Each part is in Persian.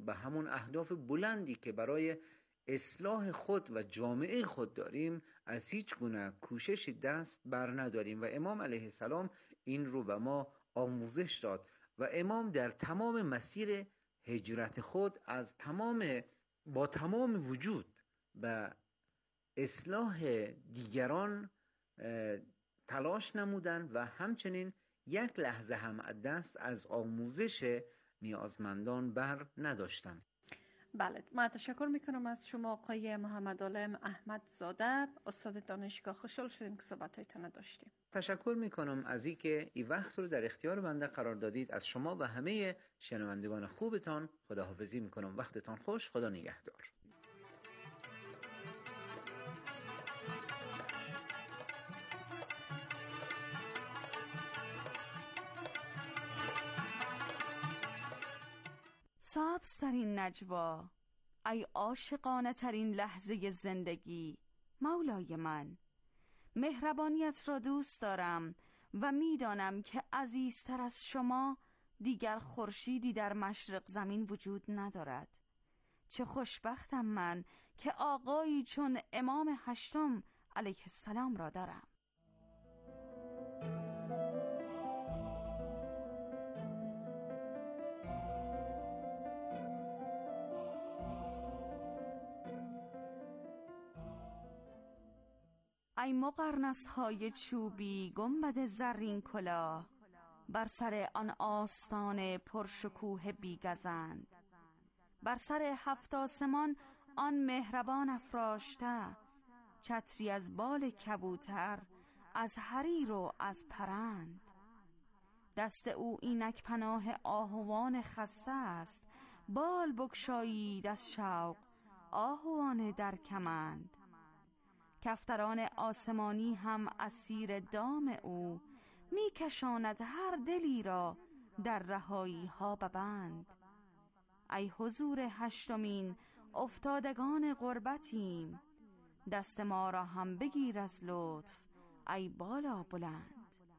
به همون اهداف بلندی که برای اصلاح خود و جامعه خود داریم از هیچ گونه کوشش دست بر نداریم. و امام علیه السلام این رو به ما آموزش داد و امام در تمام مسیر هجرت خود با تمام وجود به اصلاح دیگران تلاش نمودند و همچنین یک لحظه هم دست از آموزش نیازمندان بر نداشتند. بله، من تشکر میکنم از شما آقای محمد عالم احمد زاده، استاد دانشگاه. خوشحال شدیم که صحبت‌هایتان داشتیم. تشکر میکنم از اینکه این وقت رو در اختیار بنده قرار دادید. از شما و همه شنوندگان خوبتان خداحافظی میکنم. وقتتان خوش. خدا نگهدار. سبزترین نجوا، ای عاشقانه ترین لحظه زندگی، مولای من، مهربانیت را دوست دارم و میدانم که عزیزتر از شما دیگر خورشیدی در مشرق زمین وجود ندارد. چه خوشبختم من که آقایی چون امام هشتم علیه السلام را دارم. ای مقرنس های چوبی گنبد زرین کلاه، بر سر آن آستان پرشکوه بیگزند، بر سر 7 آسمان آن مهربان افراشته، چتری از بال کبوتر، از حریر و از پرند. دست او اینک پناه آهوان خسته است، بال بگشایید از شوق آهوان در کمند. کفتران آسمانی هم اسیر دام او، میکشاند هر دلی را در رهایی ها ببند. ای حضور هشتمین افتادگان غربتیم، دست ما را هم بگیر از لطف ای بالا بلند.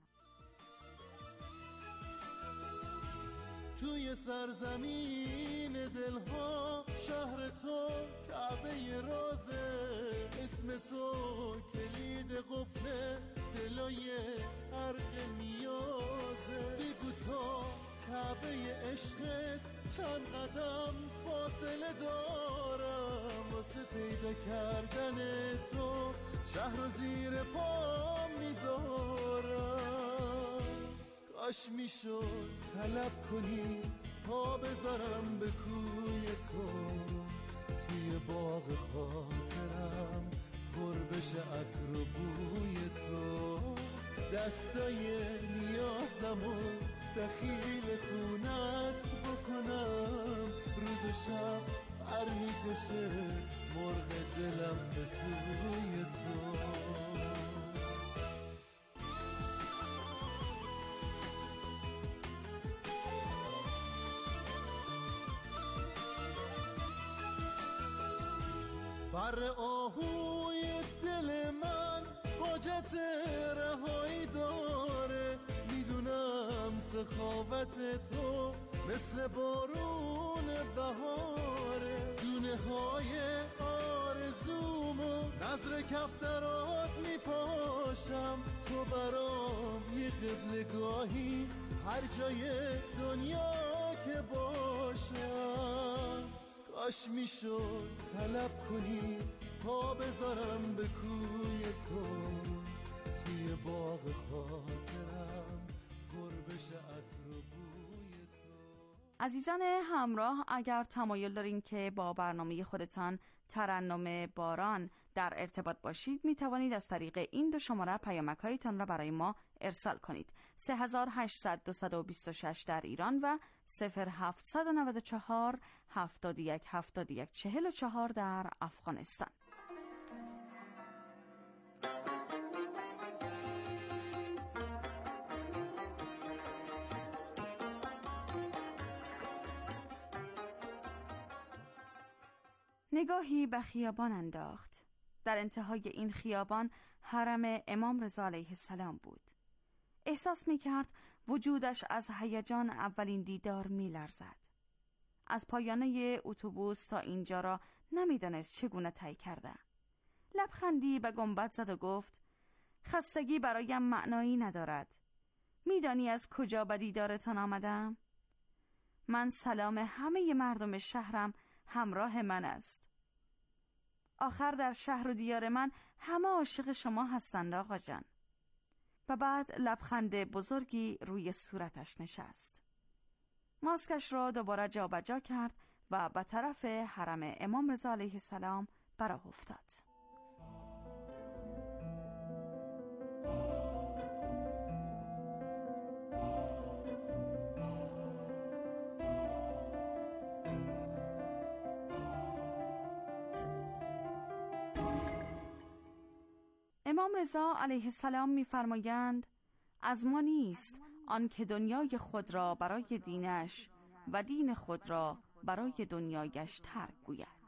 توی سرزمین دلها شهر تو کعبه رازه، اسم تو کلید قفل دلای حرق نیازه. بگو تو کعبه عشقت چند قدم فاصله دارم، واسه پیدا کردن تو شهر رو زیر پا میذارم. کاش میشد طلب کنی پا بذارم به کوی تو، توی باغ خاطرم پر بشه عطر و بوی تو. دستای نیازمو دخیل خونت بکنم، روز و شب پر میکشه مرغ دلم به سوی تو. بر آهوی دل من حاجت رهایی داره، میدونم سخاوت تو مثل بارون بهاره. دونه های آرزومو نظر کفترات میپاشم، تو برام یه قبلگاهی هر جای دنیا که باشم. کاش میشد طلب کنی پا بذارم به کوی تو، توی باغ خاطرم پر بشه عطر و بوی تو. عزیزان همراه، اگر تمایل دارین که با برنامه خودتان ترنم باران در ارتباط باشید، می توانید از طریق این 2 شماره پیامک‌هایتان را برای ما ارسال کنید: 3800-226 در ایران و 0794-717144 در افغانستان. نگاهی به خیابان انداخت. در انتهای این خیابان حرم امام رضا علیه السلام بود. احساس می کرد وجودش از هیجان اولین دیدار می لرزد. از پایانه اتوبوس تا اینجا را نمیدانست چگونه طی کرده. لبخندی به گنبد زد و گفت: خستگی برایم معنایی ندارد. میدانی از کجا به دیدارتان آمدم؟ من سلام همه مردم شهرم همراه من است. آخر در شهر و دیار من همه عاشق شما هستند آقا جان. و بعد لبخند بزرگی روی صورتش نشست. ماسکش را دوباره جابجا کرد و به طرف حرم امام رضا علیه السلام براه افتاد. امام رضا علیه السلام می‌فرمایند: از ما نیست آن که دنیای خود را برای دینش و دین خود را برای دنیایش ترک گوید.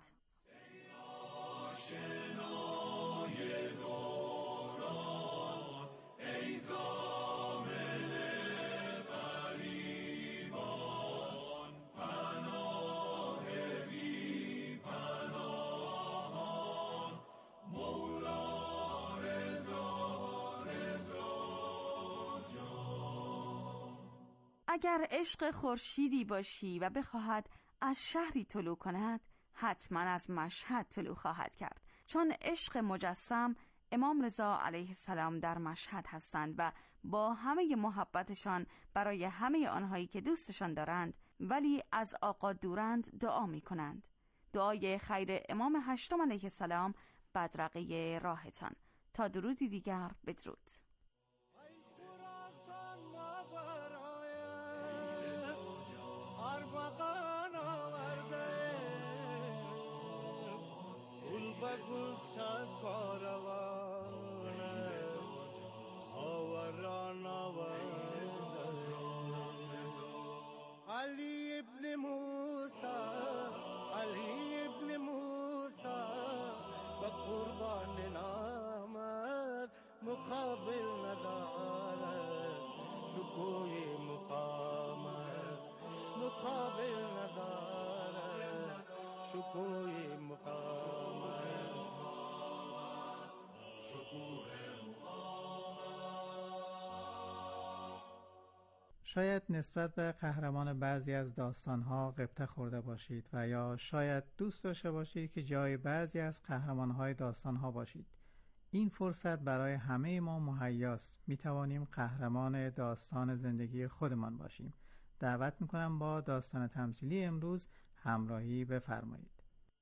اگر عشق خورشیدی باشی و بخواهد از شهری طلوع کند، حتما از مشهد طلوع خواهد کرد، چون عشق مجسم امام رضا علیه السلام در مشهد هستند و با همه محبتشان برای همه آنهایی که دوستشان دارند ولی از آقا دورند دعا می کنند. دعای خیر امام هشتم علیه السلام بدرقه راهتان. تا درودی دیگر، بدرود. بگل صد کاروانه خاوران آورده علی ابن موسی و قربان نامد مقابل ندارد شکوه مقامت مقابل ندارد شکوه مقامت. شاید نسبت به قهرمان بعضی از داستان‌ها غبطه خورده باشید و یا شاید دوست داشته باشید که جای بعضی از قهرمان‌های داستان‌ها باشید. این فرصت برای همه ما مهیاست. می‌توانیم قهرمان داستان زندگی خودمان باشیم. دعوت می‌کنم با داستان تمثیلی امروز همراهی بفرمایید.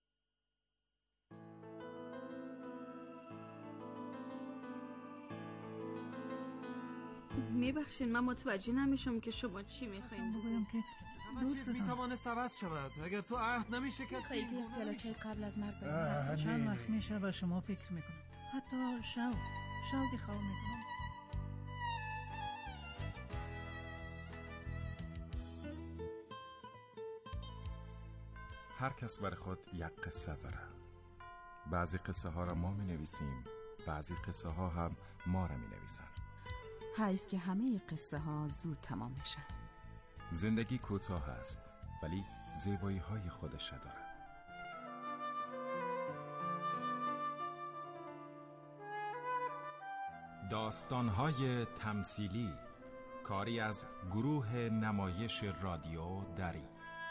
میبخشین، من متوجه نمیشم که شما چی میخواین. بگویم که دوستتان میتوانه عوض شود اگر تو عهد نمیشه کسی خیلی چای قبل از مرگ بریم. چند وقت میشه و شما فکر میکنم، حتی شوقی خواه میکنم. هر کس برای خود یک قصه داره. بعضی قصه ها را ما می نویسیم، بعضی قصه ها هم ما را می نویسن. حیف که همه قصه ها زود تمام میشن. زندگی کوتاه است ولی زیبایی های خودش داره. داستان های تمثیلی، کاری از گروه نمایش رادیو دری.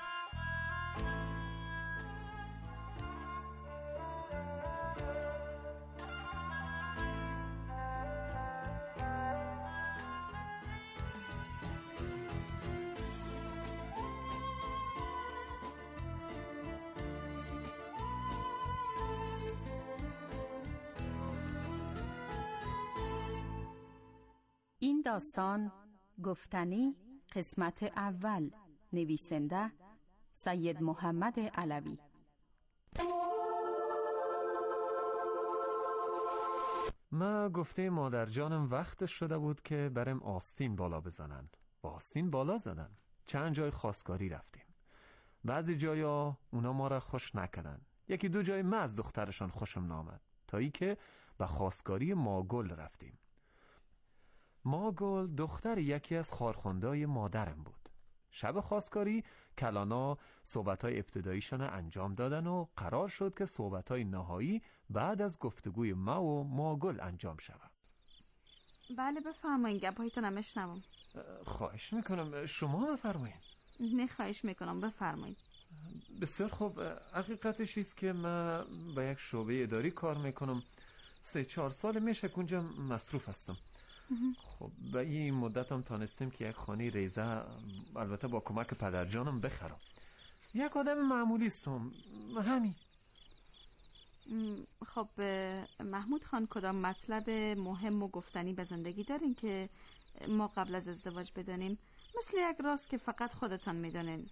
این داستان گفتنی قسمت اول، نویسنده سید محمد علوی. ما گفته مادر جانم وقتش شده بود که برم آستین بالا بزنن. با آستین بالا زدن. چند جای خواستگاری رفتیم. بعضی جایا اونا ما را خوش نکردن. یکی دو جای من از دخترشان خوشم نامد. تا ای که به خواستگاری ماگل رفتیم. ماگل دختر یکی از خارخوندای مادرم بود. شب خواستگاری کلانا صحبت‌های ابتداییشان انجام دادن و قرار شد که صحبت‌های نهایی بعد از گفتگوی ما و ماگل انجام شود. بله بفرمایید، گپایتون میشنوم. خواهش میکنم شما بفرمایید. نه خواهش میکنم بفرمایید. بسیار خوب. حقیقتش است که من با یک شعبه اداری کار میکنم. 3-4 سال میشه که اونجا مصروف هستم. خب به این مدت هم تانستیم که یک خانه ریزه، البته با کمک پدرجانم، بخرم. یک آدم معمولی هستم، همین. خب محمود خان، کدام مطلب مهم و گفتنی به زندگی دارین که ما قبل از ازدواج بدانیم؟ مثل یک راز که فقط خودتان میدانین.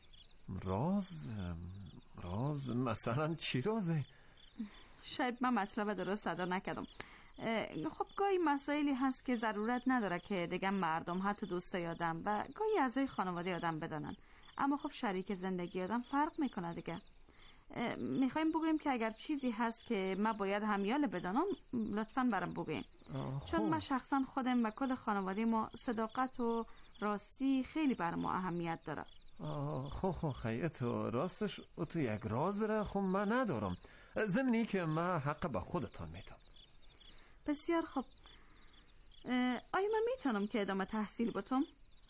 راز مثلا چی رازه؟ شاید من مطلب درست ادا نکردم. خب گاهی مسائلی هست که ضرورت نداره که دیگه مردم، حتی دوستای آدم و گاهی اعضای خانواده آدم بدانن، اما خب شریک زندگی آدم فرق میکنه دیگه. میخوایم بگویم که اگر چیزی هست که من باید همیال بدانم، لطفاً برام بگویم. چون من شخصا خودم و کل خانواده ما صداقت و راستی خیلی بر ما اهمیت داره. خب خیلی تو راستش تو یک راز را خب من ندارم، ضمنی که من حق به خودتان میدم. بسیار خوب. آیا من میتونم که ادامه تحصیل بتم؟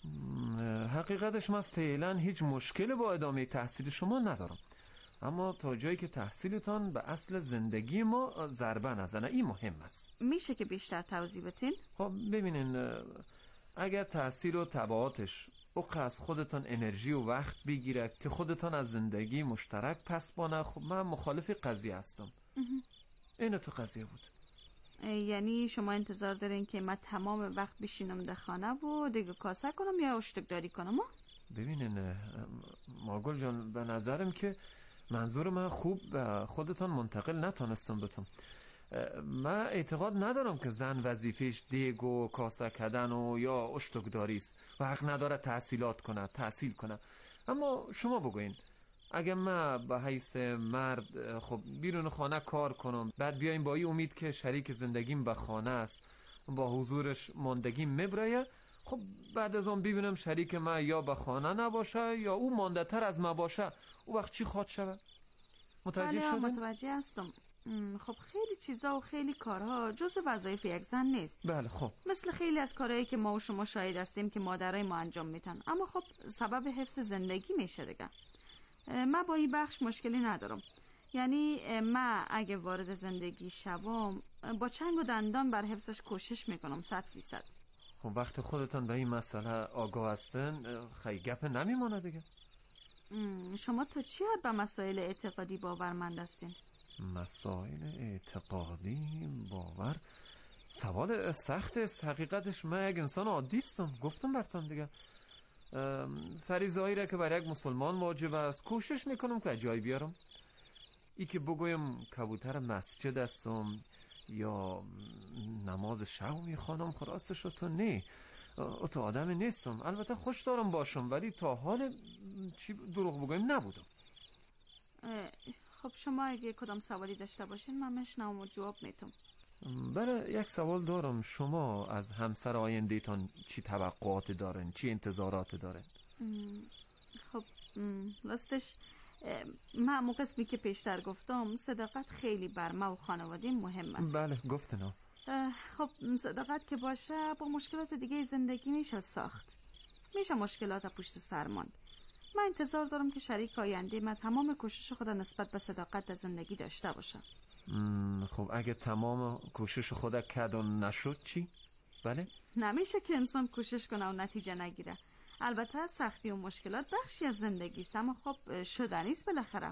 حقیقتش من فعلا هیچ مشکل با ادامه تحصیل شما ندارم، اما تا جایی که تحصیلتان به اصل زندگی ما ضربه نزنه، این مهم است. میشه که بیشتر توضیح بدین؟ خب ببینین، اگر تحصیل و تبعاتش از خودتان انرژی و وقت بگیره که خودتان از زندگی مشترک پس بانه، خب من مخالف قضیه هستم. اینه تو قضیه بود. یعنی شما انتظار دارین که من تمام وقت بشینم در خانه و دیگه کاسه کنم یا اشتکداری کنم؟ ببینین ماگل جان، به نظرم که منظور من خوب به خودتان منتقل نتانستم بتم. من اعتقاد ندارم که زن وظیفش دیگ و کاسه کردن و یا اشتکداری است و حق نداره تحصیل کنه. اما شما بگوین، اگه من به حیث مرد خب بیرون خانه کار کنم، بعد بیایم با این امید که شریک زندگیم به خانه است، با حضورش ماندگیم میبره، خب بعد از اون ببینم شریک من یا به خانه نباشه یا او مانده تر از من باشه، او وقت چی خواهد شود؟ متوجه شدین؟ متوجه هستم. خب خیلی چیزا و خیلی کارها جز وظایف یک زن نیست. بله خب. مثل خیلی از کارهایی که ما و شما شاهد هستیم که مادرای ما انجام میتن، اما خب سبب حفظ زندگی میشه دیگه. من با این بخش مشکلی ندارم. یعنی من اگه وارد زندگی شوم با چنگ و دندان بر حفظش کوشش میکنم 100%. خب وقتی خودتان به این مسئله آگاه هستن خیلی گپ نمیمونه دیگه. شما تا چی حد به مسائل اعتقادی باورمند هستین؟ مسائل اعتقادی باور سوال سخت است. حقیقتش من یک انسان عادی هستم، گفتم براتون دیگه. فریضه‌ای را که برای یک مسلمان واجب است کوشش میکنم که جای بیارم. ای که بگویم کبوتر مسجد هستم یا نماز شب میخوانم، خلاصش تو نه، تو آدم نیستم. البته خوش دارم باشم، ولی تا حال چی دروغ بگویم نبودم. خب شما اگه کدام سوالی داشته باشین من میشنوم و جواب میتم. بله یک سوال دارم. شما از همسر آینده‌تان چی توقعات دارین؟ چی انتظارات دارین؟ خب راستش من همون قسمی که پیشتر گفتم صداقت خیلی بر ما و خانواده مهم است. بله گفتنم. خب صداقت که باشه با مشکلات دیگه زندگی میشه ساخت، میشه مشکلات پشت سر ماند. من انتظار دارم که شریک آینده من تمام کوشش خود نسبت به صداقت در زندگی داشته باشه. خب اگه تمام کوشش خود کرد و نشد چی؟ بله؟ نمیشه که انسان کوشش کنه و نتیجه نگیره. البته سختی و مشکلات بخشی از زندگی است، اما خب شدنیست بالاخره.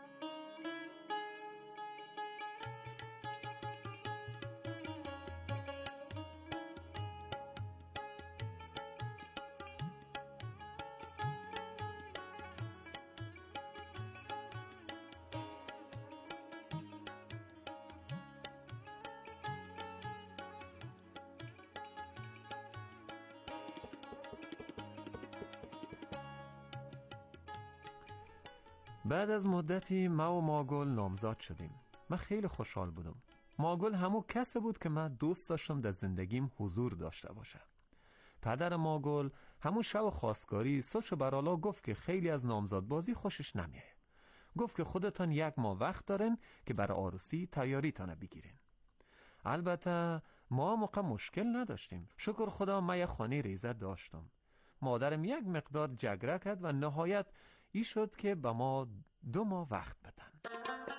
بعد از مدتی ما و ماگل نامزاد شدیم. من خیلی خوشحال بودم. ماگل همون کسی بود که من دوست داشتم در زندگیم حضور داشته باشه. پدر ماگل همون شب خواستگاری سوچو برالا گفت که خیلی از نامزادبازی خوشش نمیه. گفت که خودتان 1 ماه وقت دارن که برای عروسی تیاریتان بگیرین. البته ما موقع مشکل نداشتیم. شکر خدا من یه خانه ریزه داشتم. مادرم 1 مقدار جگره کرد و نهایت ای شد که به ما 2 ماه وقت بدن.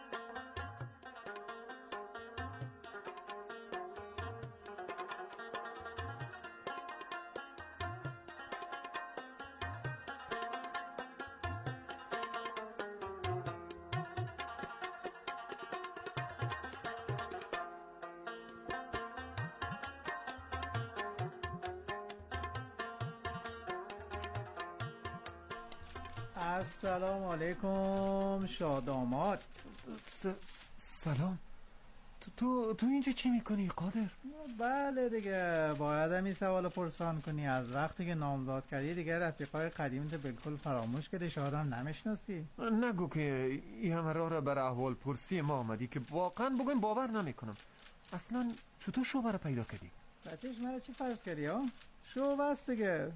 السلام علیکم شاداماد. سلام. تو اینجا چی میکنی قادر؟ بله دیگه باید این سوال پرسان کنی. از وقتی که نامزاد کردی دیگه رفیقای قدیمیت بالکل فراموش کردی. شادم نمیشناسی؟ نگو که این همه راه را بر احوال پرسی ما آمدی که واقعا بگویم باور نمیکنم. اصلا چطور شوهر پیدا کردی؟ بچهش مرا چی فرض کردی ها؟ شو بس دیگه.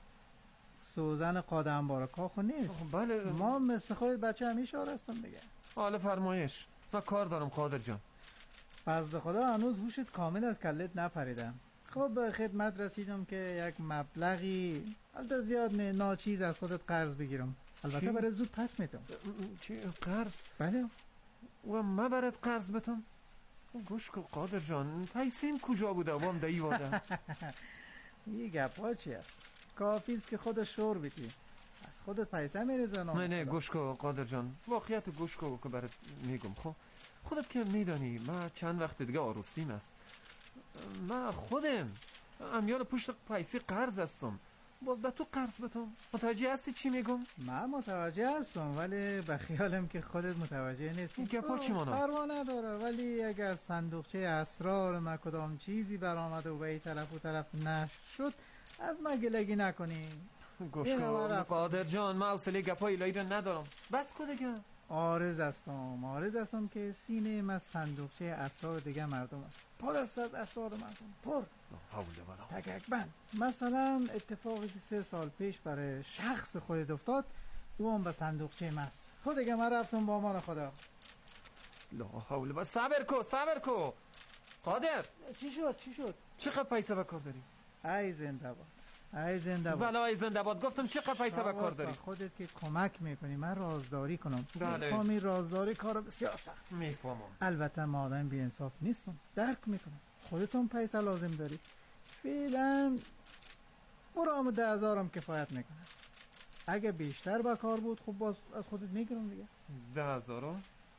سوزن قادم بارکا خو نیست. بله ما مثل خود بچه همیشه هستم دیگه. حالا فرمایش. من کار دارم قادر جان. فضل خدا هنوز هوشت کامل از کلت نپریدم. خب به خدمت رسیدم که یک مبلغی البته زیاد نه ناچیز از خودت قرض بگیرم. البته برای زود پس میدم. چی قرض؟ بله. و من برات قرض بدم؟ گوش کن قادر جان، پیسیم کجا بوده وام دایی واده؟ این گپا چی است؟ کافیست که خودش شور بیتی. از خودت پیسه میریزن. نه گوش کن قادر جان، واقعیت گوش کن که برات میگم. خب خودت که میدانی من چند وقت دیگه عروسیم است. من خودم امیال پشت پیسه قرض هستم. باز به تو قرض بدم. متوجه هستی چی میگم؟ من متوجه هستم ولی به خیالم که خودت متوجه نیستی. این گپا چی مانا؟ پروا نداره ولی اگر از صندوقچه اسرار ما کدام چیزی برآمد و به این طرف و طرف نشد از ما گلگی نکنی. گوش کن قادر جان، من حوصله گپای الهی رو ندارم. بس کن دیگه. عارض هستم که سینه من صندوقچه اسرار دیگه مردم است. پر است از اسرار مردم. پر. تکک بند. مثلا اتفاقی که 3 سال پیش برای شخص خودت افتاد او هم به صندوقچه ماست. خود دیگه من رفتم با امان خدا. لا حول ولا صبر کو قادر. چی شد؟ چقدر پیسه به کار داری؟ ای زنده باد. والا ای زنده باد. گفتم چقدر پیسه به کار داری؟ خودت که کمک میکنی من رازداری کنم. بله. میفهمی رازداری کار بسیار سخت. میفهمم. البته ما آدم بی انصاف نیستم. درک میکنم. خودتون پیسه لازم داری. فعلا برام 10,000 کفایت میکنه. اگه بیشتر با کار بود خب باز از خودت میگیرم دیگه. 10,000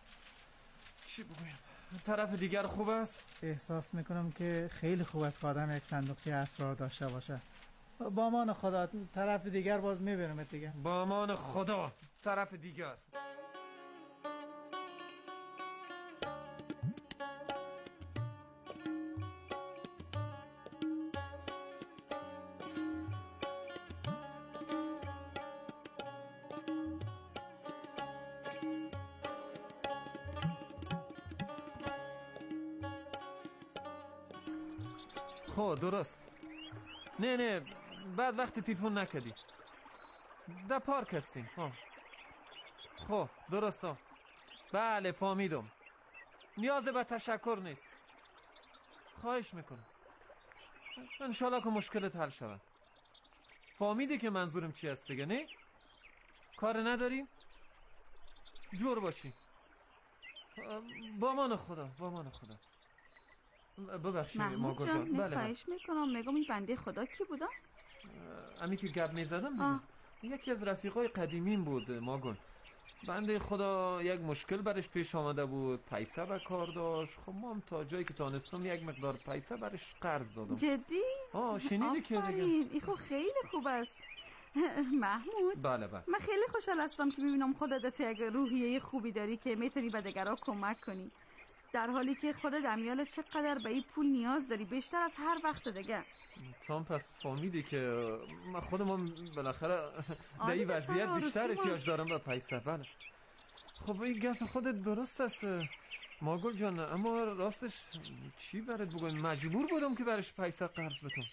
چی بگویم؟ طرف دیگر خوب است؟ احساس میکنم که خیلی خوب است که آدم یک صندوقچه اسرار داشته باشه. با امان خدا طرف دیگر باز میبینم دیگه. با امان خدا طرف دیگر. خب درست. نه بعد وقتی تلفن نکردی در پارک هستیم. خب درست. بله فهمیدم. نیاز به تشکر نیست. خواهش میکنم. انشالله که مشکلت حل شود. فهمیدی که منظورم چی هست دیگه نه؟ کار نداریم؟ جور باشی. با امان خدا. ببخشید محمود جان. بله خواهش میکنم. میگم این بنده خدا کی بوده؟ امی که گپ میزدم یکی از رفیقای قدیمیم بود ماگون. بنده خدا یک مشکل برش پیش آمده بود، پیسه به کار داشت. خب ما هم تا جایی که تانستم یک مقدار پیسه برش قرض دادم. جدی؟ شنیدی که دیگه؟ این خب خیلی خوب است. محمود. بله. من خیلی خوشحال هستم که میبینم خودت تو یک روحیه خوبی داری که میتونی به دیگران کمک کنی، در حالی که خودت امیال چقدر به این پول نیاز داری، بیشتر از هر وقت دیگه. تو پس فهمیدی که من خودم بالاخره در این وضعیت بیشتر احتیاج دارم به پیسه. بله. خب این گپ خودت درست است ماگل جان، اما راستش چی برات بگم، مجبور بودم که برش پیسه قرض بدم. چی؟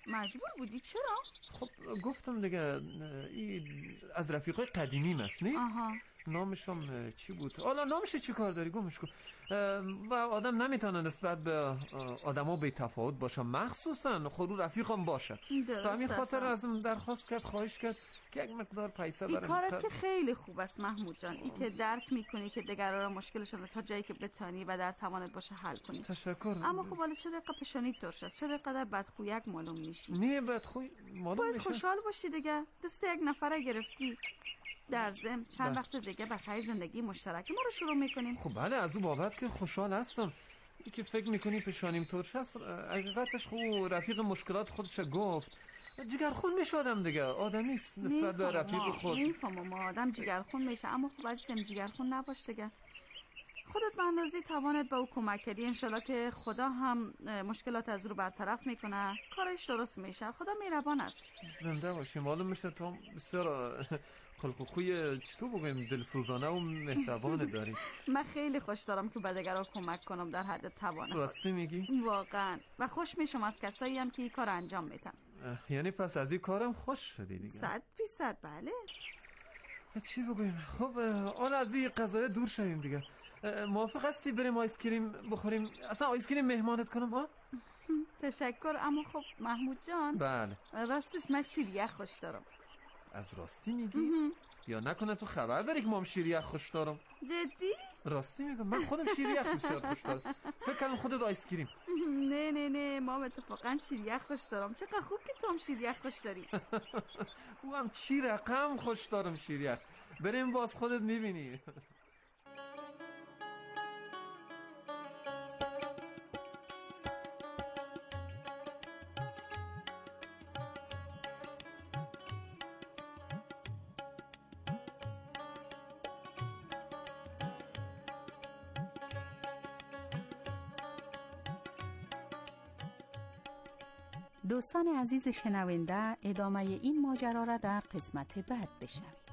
مجبور بودی؟ چرا؟ خب گفتم دیگه از رفیقای قدیمیم است نه؟ آها. نامشم چی بود؟ حالا نامش چی کار داری؟ گمش کن. و آدم نمیتونه نسبت به آدما بی تفاوت باشه، مخصوصا خود رفیقم باشه. به همین خاطر ازم درخواست کرد، خواهش کرد که یک مقدار پیسه برام. این کارت که خیلی خوب است محمود جان، این که درک میکنی که دیگران را مشکلشون تا جایی که بتانی و در توانت باشه حل کنی. تشکر. اما خب حالا چرا اینقدر پیشانیت ترش است؟ چرا اینقدر بدخویک معلوم میشی؟ نه بدخوی معلوم میشه. باید خوشحال باشی دیگه، دست یک نفره گرفتی. در ضمن چند وقت دیگه بخیر زندگی مشترک ما رو شروع میکنیم. خب بله، از اون بابت که خوشحال هستم. این که فکر میکنی پیشانیم ترش است، حقیقتش خوب رفیق مشکلات خودش گفت جگرخون میشدم دیگه، آدمی است نسبت به رفیق خود. میفهمم آدم جگرخون میشه، اما خب عزیزم جگرخون نباش دیگه. خودت به اندازه توانت به او کمک کردی، انشالله که خدا هم مشکلات از رو برطرف میکنه، کارش درست میشه. خدا مهربان است. زنده باشی. معلوم میشه تو بسیار خلق و خوی چطور بگویم دلسوزانه و مهربانه داری. من خیلی خوش دارم که به دیگران کمک کنم در حد توانم. راستی میگی؟ واقعا. و خوش میشم از کسایی هم که این کار انجام میدن. یعنی پس از این کارم خوش شدی دیگه؟ 100% بله. چی بگویم؟ خب حالا از این قضایه دور شویم دیگه. موافق هستی بریم آیسکریم بخوریم؟ اصلا آیسکریم مهمانت کنم ها؟ تشکر. اما خب محمود جان، بله راستش من شیریه خوش دارم. از راستی میگی؟ یا نکنه تو خبر داری که من شیریه خوش دارم؟ جدی؟ راستی میگم، من خودم شیریه بسیار خوش دارم. فکر کنم خودت آیسکریم. نه ما اتفاقا شیریه خوش دارم. چقدر خوب که تو هم شیریه خوش داری. او هم چی رقم خوش دارم شیریه. بریم باز خودت میبینی. دوستان عزیز شنونده، ادامه این ماجرا را در قسمت بعد بشنوید.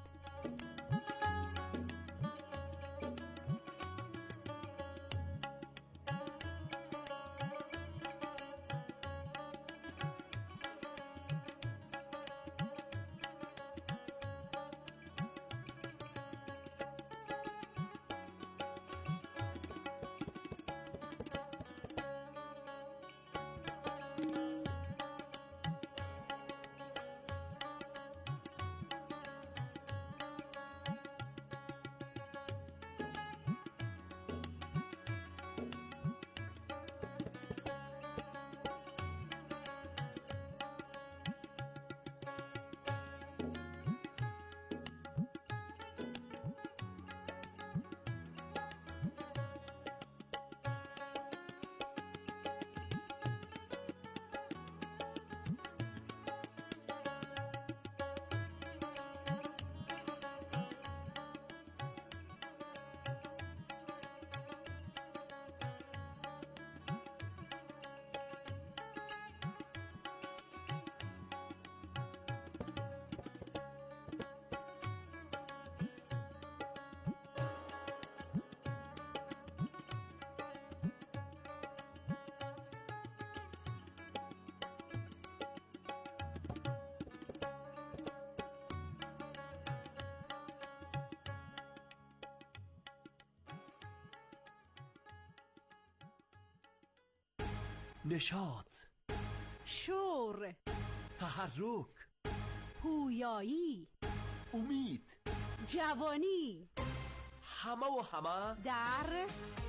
نشاط، شور، تحرک، پویایی، امید، جوانی، همه و همه در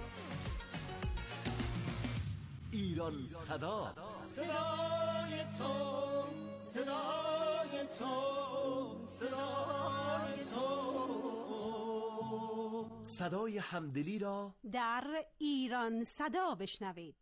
ایران صدا. صدای تو، صدای تو، صدای تو، صدای همدلی را در ایران صدا بشنوید.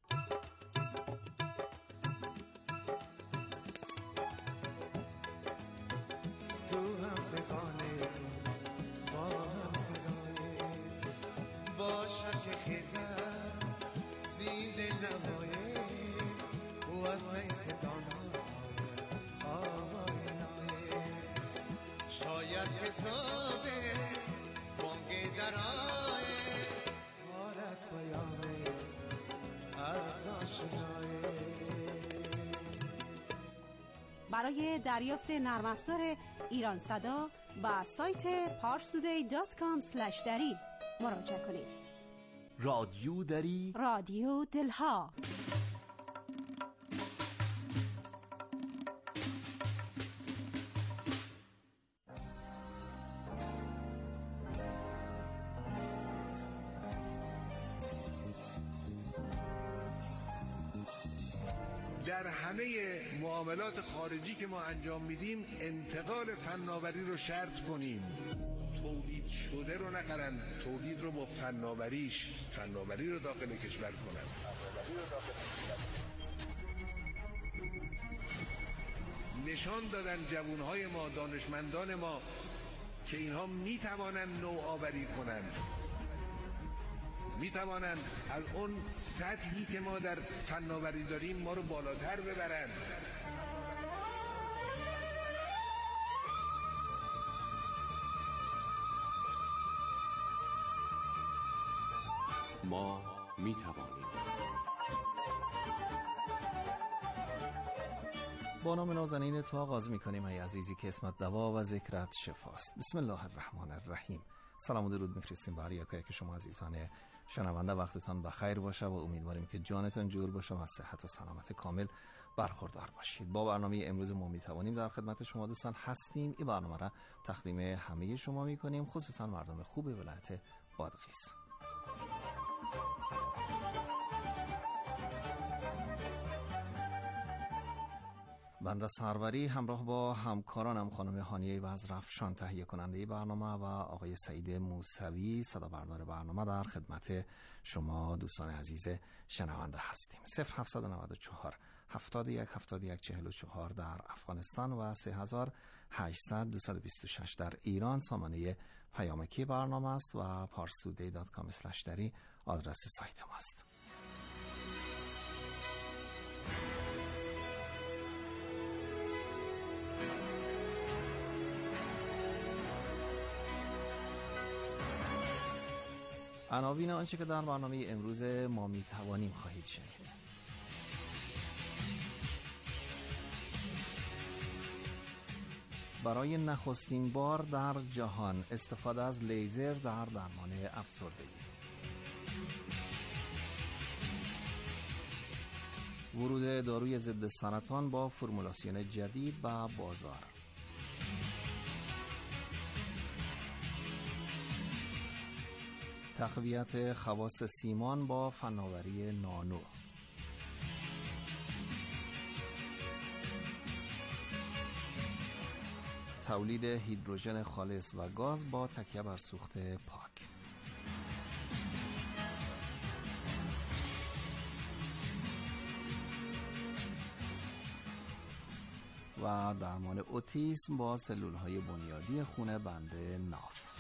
شاید حساب بانگ درائه کارت پیامه از آشنایه برای دریافت نرم افزار ایران صدا و سایت parstoday.com/dari مراجعه کنید. رادیو دری، رادیو دلها. در همه معاملات خارجی که ما انجام میدیم انتقال فناوری رو شرط کنیم. تولید شده رو نخرن، تولید رو با فناوری رو داخل کشور کنن. نشان دادن جوانهای ما، دانشمندان ما که اینها میتوانن نوآوری کنن، میتوانن از اون سطحی که ما در فناوری داریم ما رو بالاتر ببرن. ما میتوانیم. با نام نازنین تو آغاز میکنیم ای عزیزی که اسمت دوا و ذکرت شفاست. بسم الله الرحمن الرحیم. سلام و درود میفرستیم برای یکایی که شما عزیزان شنونده. وقتتان بخیر باشه و امیدواریم که جانتان جور باشه و صحت و سلامت کامل برخوردار باشید. با برنامه امروز ما میتوانیم در خدمت شما دوستان هستیم. این برنامه را تقدیم همه شما میکنیم، خصوصا مردم خوب ولایت بادغیس. بنده سروری همراه با همکارانم خانم هانیه وزرفشان تهیه کننده برنامه و آقای سعید موسوی صدا بردار برنامه در خدمت شما دوستان عزیز شنونده هستیم. 0794 71 71 44 در افغانستان و 3800 226 در ایران سامانه پیامکی برنامه است و parstoday.com/dari آدرس سایت ما است. عناوین آنچه که در برنامه امروز ما میتوانیم خواهید شنید. برای نخستین بار در جهان استفاده از لیزر در درمان افسردگی. ورود داروی ضد سرطان با فرمولاسیون جدید به بازار. تقویت خواص سیمان با فناوری نانو. تولید هیدروژن خالص و گاز با تکیه بر سوخت پاک. و درمان اوتیسم با سلول‌های بنیادی خون بند ناف.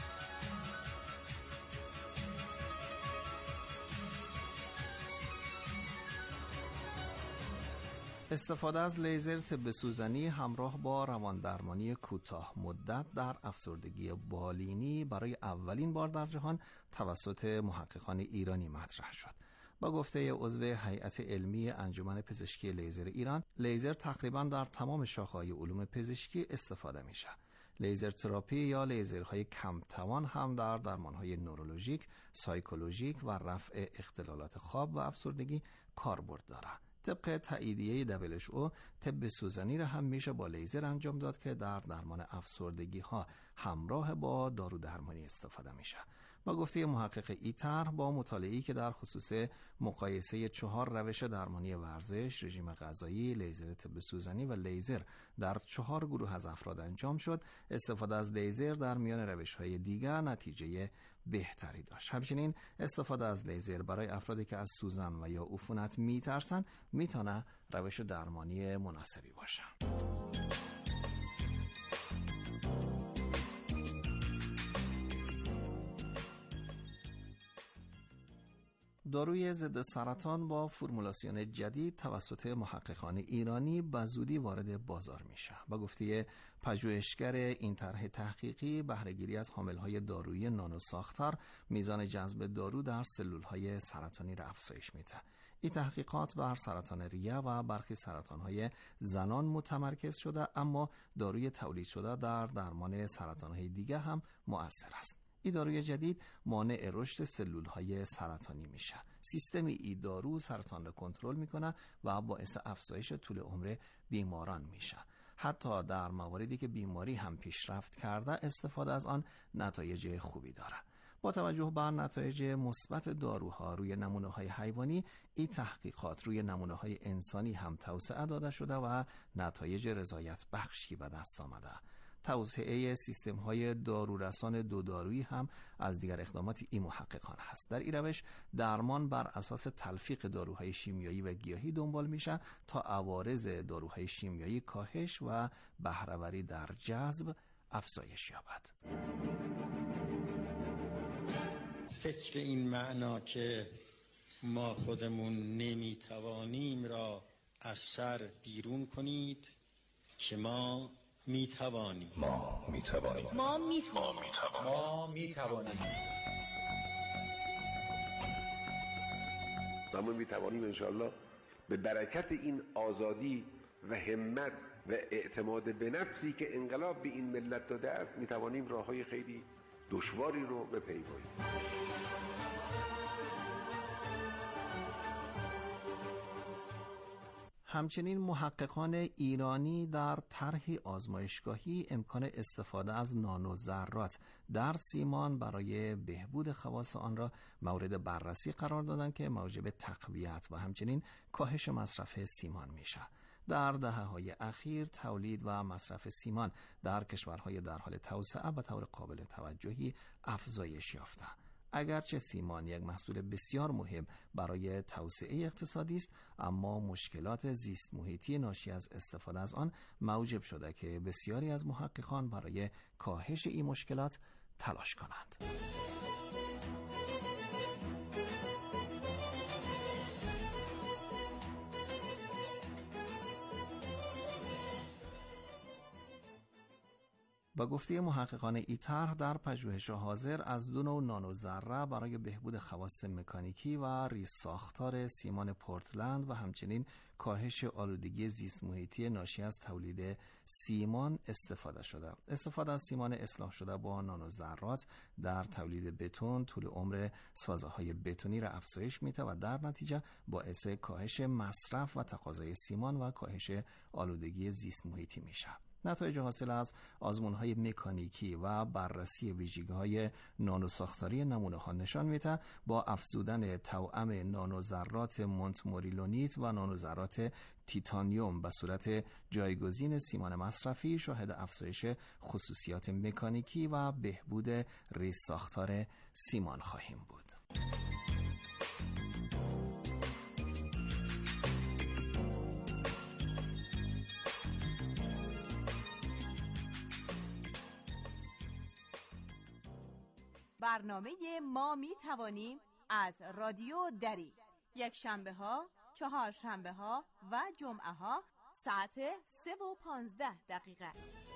استفاده از لیزر طب سوزنی همراه با روان درمانی کوتاه مدت در افسردگی بالینی برای اولین بار در جهان توسط محققان ایرانی مطرح شد. با گفته عضو هیئت علمی انجمن پزشکی لیزر ایران، لیزر تقریبا در تمام شاخه‌های علوم پزشکی استفاده میشه. لیزر تراپی یا لیزرهای کم توان هم در درمانهای نورولوژیک، سایکولوژیک و رفع اختلالات خواب و افسردگی کاربرد داره. طبق تاییدیه WHO طب سوزنی را هم میشه با لیزر انجام داد که در درمان افسردگی ها همراه با دارو درمانی استفاده میشه. با گفته محقق ایتر، با مطالعه‌ای که در خصوص مقایسه 4 روش درمانی ورزش، رژیم غذایی، لیزر طب سوزنی و لیزر در 4 گروه از افراد انجام شد، استفاده از لیزر در میان روش‌های دیگر نتیجه بهتری داشت. همچنین استفاده از لیزر برای افرادی که از سوزن و یا عفونت میترسن میتونه روش درمانی مناسبی باشه. داروی ضد سرطان با فرمولاسیون جدید توسط محققان ایرانی به زودی وارد بازار میشه. با گفته پژوهشگر این طرح تحقیقی، بهره‌گیری از حامل‌های دارویی نانو ساختار میزان جذب دارو در سلول‌های سرطانی را افزایش میده. این تحقیقات بر سرطان ریه و برخی سرطان‌های زنان متمرکز شده، اما داروی تولید شده در درمان سرطان‌های دیگه هم مؤثر است. این داروی جدید مانع رشد سلول‌های سرطانی میشه. سیستم این دارو سرطان را کنترل میکنه و باعث افزایش طول عمر بیماران میشه. حتی در مواردی که بیماری هم پیشرفت کرده استفاده از آن نتایج خوبی داره. با توجه بر نتایج مثبت داروها روی نمونه‌های حیوانی، این تحقیقات روی نمونه‌های انسانی هم توسعه داده شده و نتایج رضایت بخشی به دست آمده. توسعه سیستم‌های دارورسان دودارویی هم از دیگر اقدامات این محققان هست. در این روش درمان بر اساس تلفیق داروهای شیمیایی و گیاهی دنبال میشه تا عوارض داروهای شیمیایی کاهش و بهره‌وری در جذب افزایش یابد. فکر این معنا که ما خودمون نمیتوانیم را از سر بیرون کنید که ما میتوانیم. ما میتوانیم. و ما میتوانیم انشاءالله به برکت این آزادی و همت و اعتماد به نفسی که انقلاب به این ملت داده است میتوانیم راههای خیلی دشواری رو بپیماییم. همچنین محققان ایرانی در طرحی آزمایشگاهی امکان استفاده از نانوذرات در سیمان برای بهبود خواص آن را مورد بررسی قرار دادند که موجب تقویت و همچنین کاهش مصرف سیمان میشه. در دهه‌های اخیر تولید و مصرف سیمان در کشورهای در حال توسعه به طور قابل توجهی افزایش یافته. اگرچه سیمان یک محصول بسیار مهم برای توسعه اقتصادی است، اما مشکلات زیست محیطی ناشی از استفاده از آن موجب شده که بسیاری از محققان برای کاهش این مشکلات تلاش کنند. با گفته محققان این طرح در پژوهش حاضر از 2 نوع نانوذره برای بهبود خواص مکانیکی و ریزساختار سیمان پورتلند و همچنین کاهش آلودگی زیست محیطی ناشی از تولید سیمان استفاده شده. استفاده از سیمان اصلاح شده با نانوذرات در تولید بتون طول عمر سازه‌های بتونی را افزایش میده و در نتیجه باعث کاهش مصرف و تقاضای سیمان و کاهش آلودگی زیست محیطی میشه. نتایج حاصل از آزمون‌های مکانیکی و بررسی ویژگی‌های نانوساختاری نمونه‌ها نشان می‌دهد با افزودن توأم نانوذرات مونتموریلونیت و نانوذرات تیتانیوم به صورت جایگزین سیمان مصرفی شاهد افزایش خصوصیات مکانیکی و بهبود ریزساختار سیمان خواهیم بود. برنامه ما می توانیم از رادیو دری یک شنبه ها، 4 شنبه ها و جمعه ها ساعت 3:15.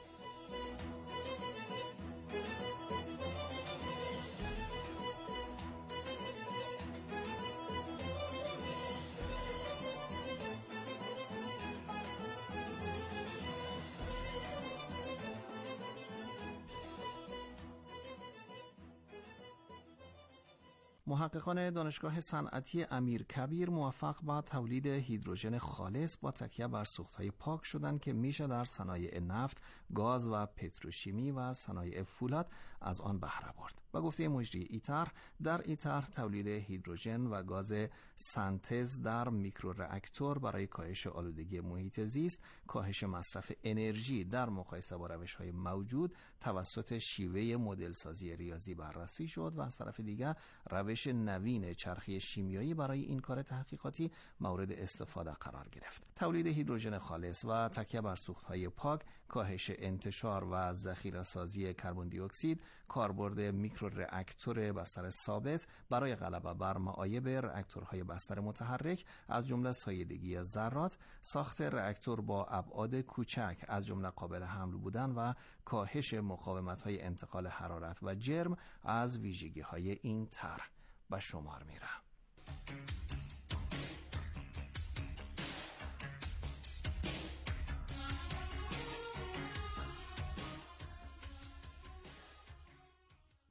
محققان دانشگاه صنعتی امیرکبیر موفق به تولید هیدروژن خالص با تکیه بر سوختهای پاک شدند که میشه در صنایع نفت، گاز و پتروشیمی و صنایع فولاد از آن بهره برد. با گفته مجری ایتر، در ایتر تولید هیدروژن و گاز سنتز در میکروراکتور برای کاهش آلودگی محیط زیست، کاهش مصرف انرژی در مقایسه با روش‌های موجود توسط شیوه مدل سازی ریاضی بررسی شد و از طرف دیگر روش نوین چرخی شیمیایی برای این کار تحقیقاتی مورد استفاده قرار گرفت. تولید هیدروژن خالص و تکیه بر سوختهای پاک، کاهش انتشار و ذخیره‌سازی کربن دی اکسید، کاربرد میکروراکتور بستر ثابت برای غلبه بر معایب راکتورهای بستر متحرک از جمله سایه‌دگی ذرات، ساخت راکتور با ابعاد کوچک از جمله قابل حمل بودن و کاهش مقاومت‌های انتقال حرارت و جرم از ویژگی‌های این طرح به شمار میره.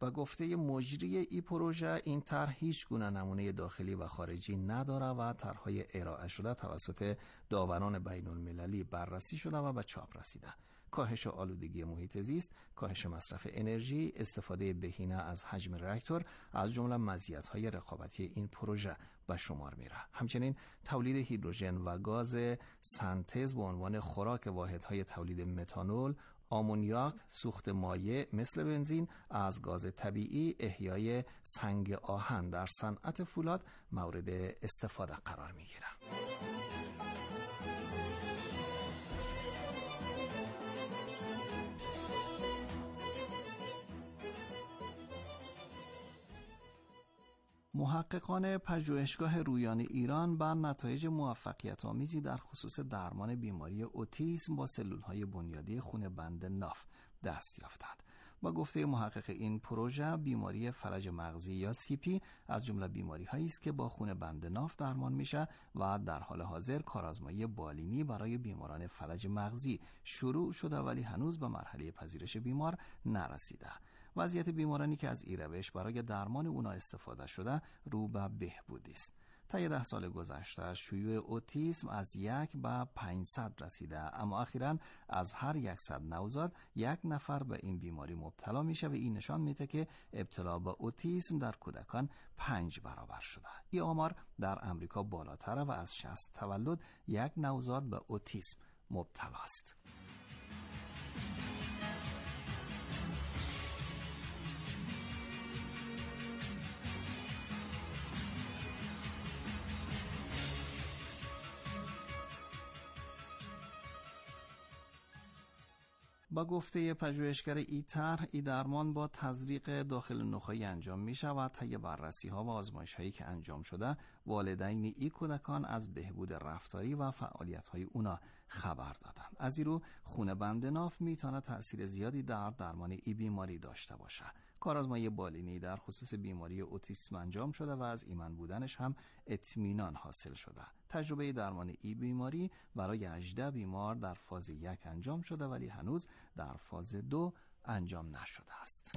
و گفته مجری این پروژه این طرح هیچ گونه نمونه داخلی و خارجی نداره و طرح‌های ارائه شده توسط داوران بین المللی بررسی شده و به چاپ رسیده. کاهش آلودگی محیط زیست، کاهش مصرف انرژی، استفاده بهینه از حجم راکتور از جمله مزیت‌های رقابتی این پروژه به شمار میره. همچنین تولید هیدروژن و گاز سنتز به عنوان خوراک واحدهای تولید متانول، آمونیاک، سوخت مایع مثل بنزین، از گاز طبیعی، احیای سنگ آهن در صنعت فولاد مورد استفاده قرار میگیره. محققان پژوهشگاه رویان ایران بر نتایج موفقیت آمیزی در خصوص درمان بیماری اوتیسم با سلولهای بنیادی خون بند ناف دست یافتند. با گفته محقق این پروژه، بیماری فلج مغزی یا CP از جمله بیماری هایی است که با خون بند ناف درمان میشه و در حال حاضر کارآزمایی بالینی برای بیماران فلج مغزی شروع شده ولی هنوز به مرحله پذیرش بیمار نرسیده. وضعیت بیمارانی که از این روش برای درمان اونا استفاده شده رو به بهبودی است. طی 10 سال گذشته شیوع اوتیسم از 1 به 500 رسیده، اما اخیراً از هر 100 نوزاد 1 نفر به این بیماری مبتلا میشه و این نشان میده که ابتلا به اوتیسم در کودکان 5 برابر شده. این آمار در امریکا بالاتره و از 60 تولد 1 نوزاد به اوتیسم مبتلا است. با گفته پژوهشگر این طرح، این درمان با تزریق داخل نخاعی انجام می شود. طی بررسی ها و آزمایش هایی که انجام شده، والدین این کودکان از بهبود رفتاری و فعالیت های اونا خبر دادند. از این رو خون بند ناف می تواند تأثیر زیادی در درمان این بیماری داشته باشه. کارآزمایی بالینی در خصوص بیماری اوتیسم انجام شده و از ایمن بودنش هم اطمینان حاصل شده. تجربه درمان این بیماری برای 18 بیمار در فاز 1 انجام شده ولی هنوز در فاز 2 انجام نشده است.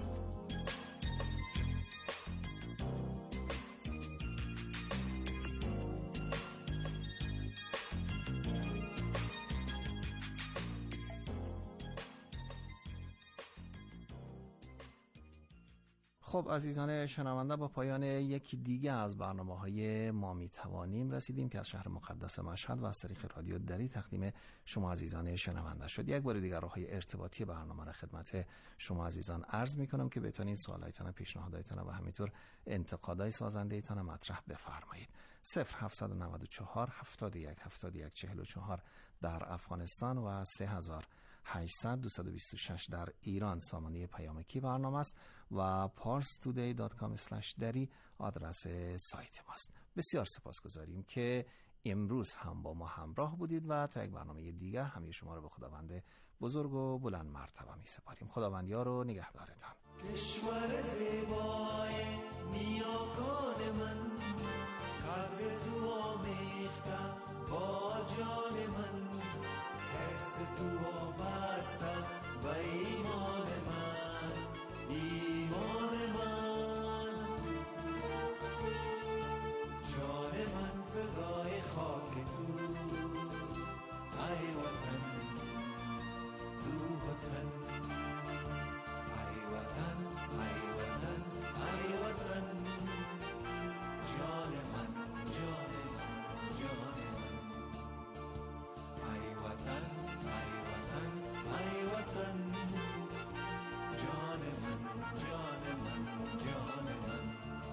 خب عزیزان شنونده، با پایان یکی دیگه از برنامه‌های ما میتوانیم رسیدیم که از شهر مقدس مشهد و از طریق رادیو دری تقدیم شما عزیزان شنونده شد. یک بار دیگر راههای ارتباطی برنامه را خدمت شما عزیزان عرض میکنم که بتونید سوالایتان، پیشنهاداتتان و همینطور انتقادهای سازنده‌تان مطرح بفرمایید. 0794 71 71 44 در افغانستان و 3800 226 در ایران سامانه پیامکی برنامه است و parstoday.com/dari آدرس سایت ماست. بسیار سپاسگزاریم که امروز هم با ما همراه بودید و تا یک برنامه دیگر همه شما رو به خداوند بزرگ و بلند مرتبه می سپاریم. خداوند یار و نگهدارتان. کشور زیبای نیاکان من، قلب تو آمیختم با جان من، حفظ تو وابستم و ایمان من، ایمان من، جان من فدای خاک تو، ای وطن، روح وطن، ای وطن، ای وطن، ای وطن، جان من، جان من، جان من، ای وطن، ای وطن، ای وطن، جان من، جان من، جان من.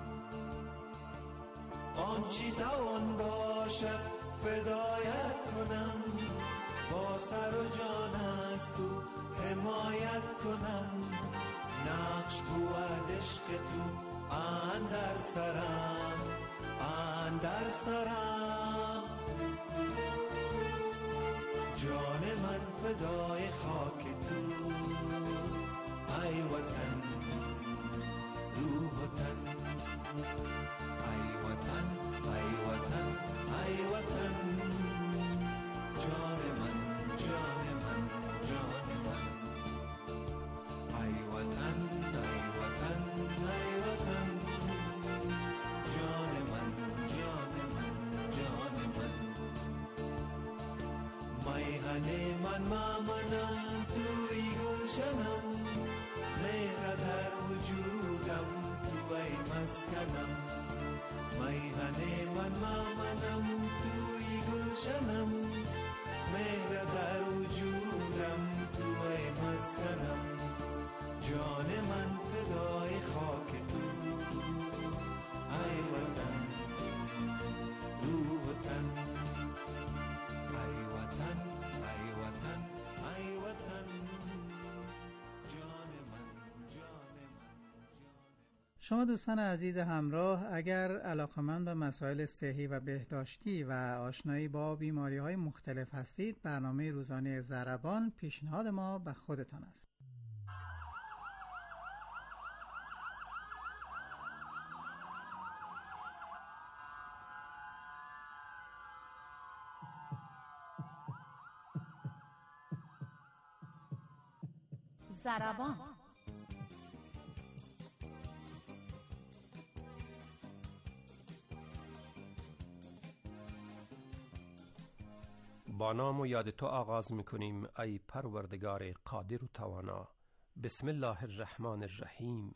آنچی توان باشد فدایت کنم، با سر و جان از تو حمایت کنم، نقش بود عشق تو اندر سرم، اندر سرم، جان من فدای خاک تو، ای وطن، روح وطن، ای وطن، ای وطن، ای وطن، جان من، جان من، جان من، ای وطن، ای وطن، میهن من مامنم توی گلشنم مهر در وجودم توی مسکنم میهن من مامنم توی گلشنم مهر در وجودم توی مسکنم جان من فدای خاک تو ای وطن روح و تن ای وطن ای وطن ای وطن جان من جان من. شما دوستان عزیز همراه، اگر علاقمند به مسائل صحی و بهداشتی و آشنایی با بیماری‌های مختلف هستید، برنامه روزانه ضربان پیشنهاد ما به خودتان است. ضربان با نام و یاد تو آغاز میکنیم ای پروردگار قادر و توانا. بسم الله الرحمن الرحیم.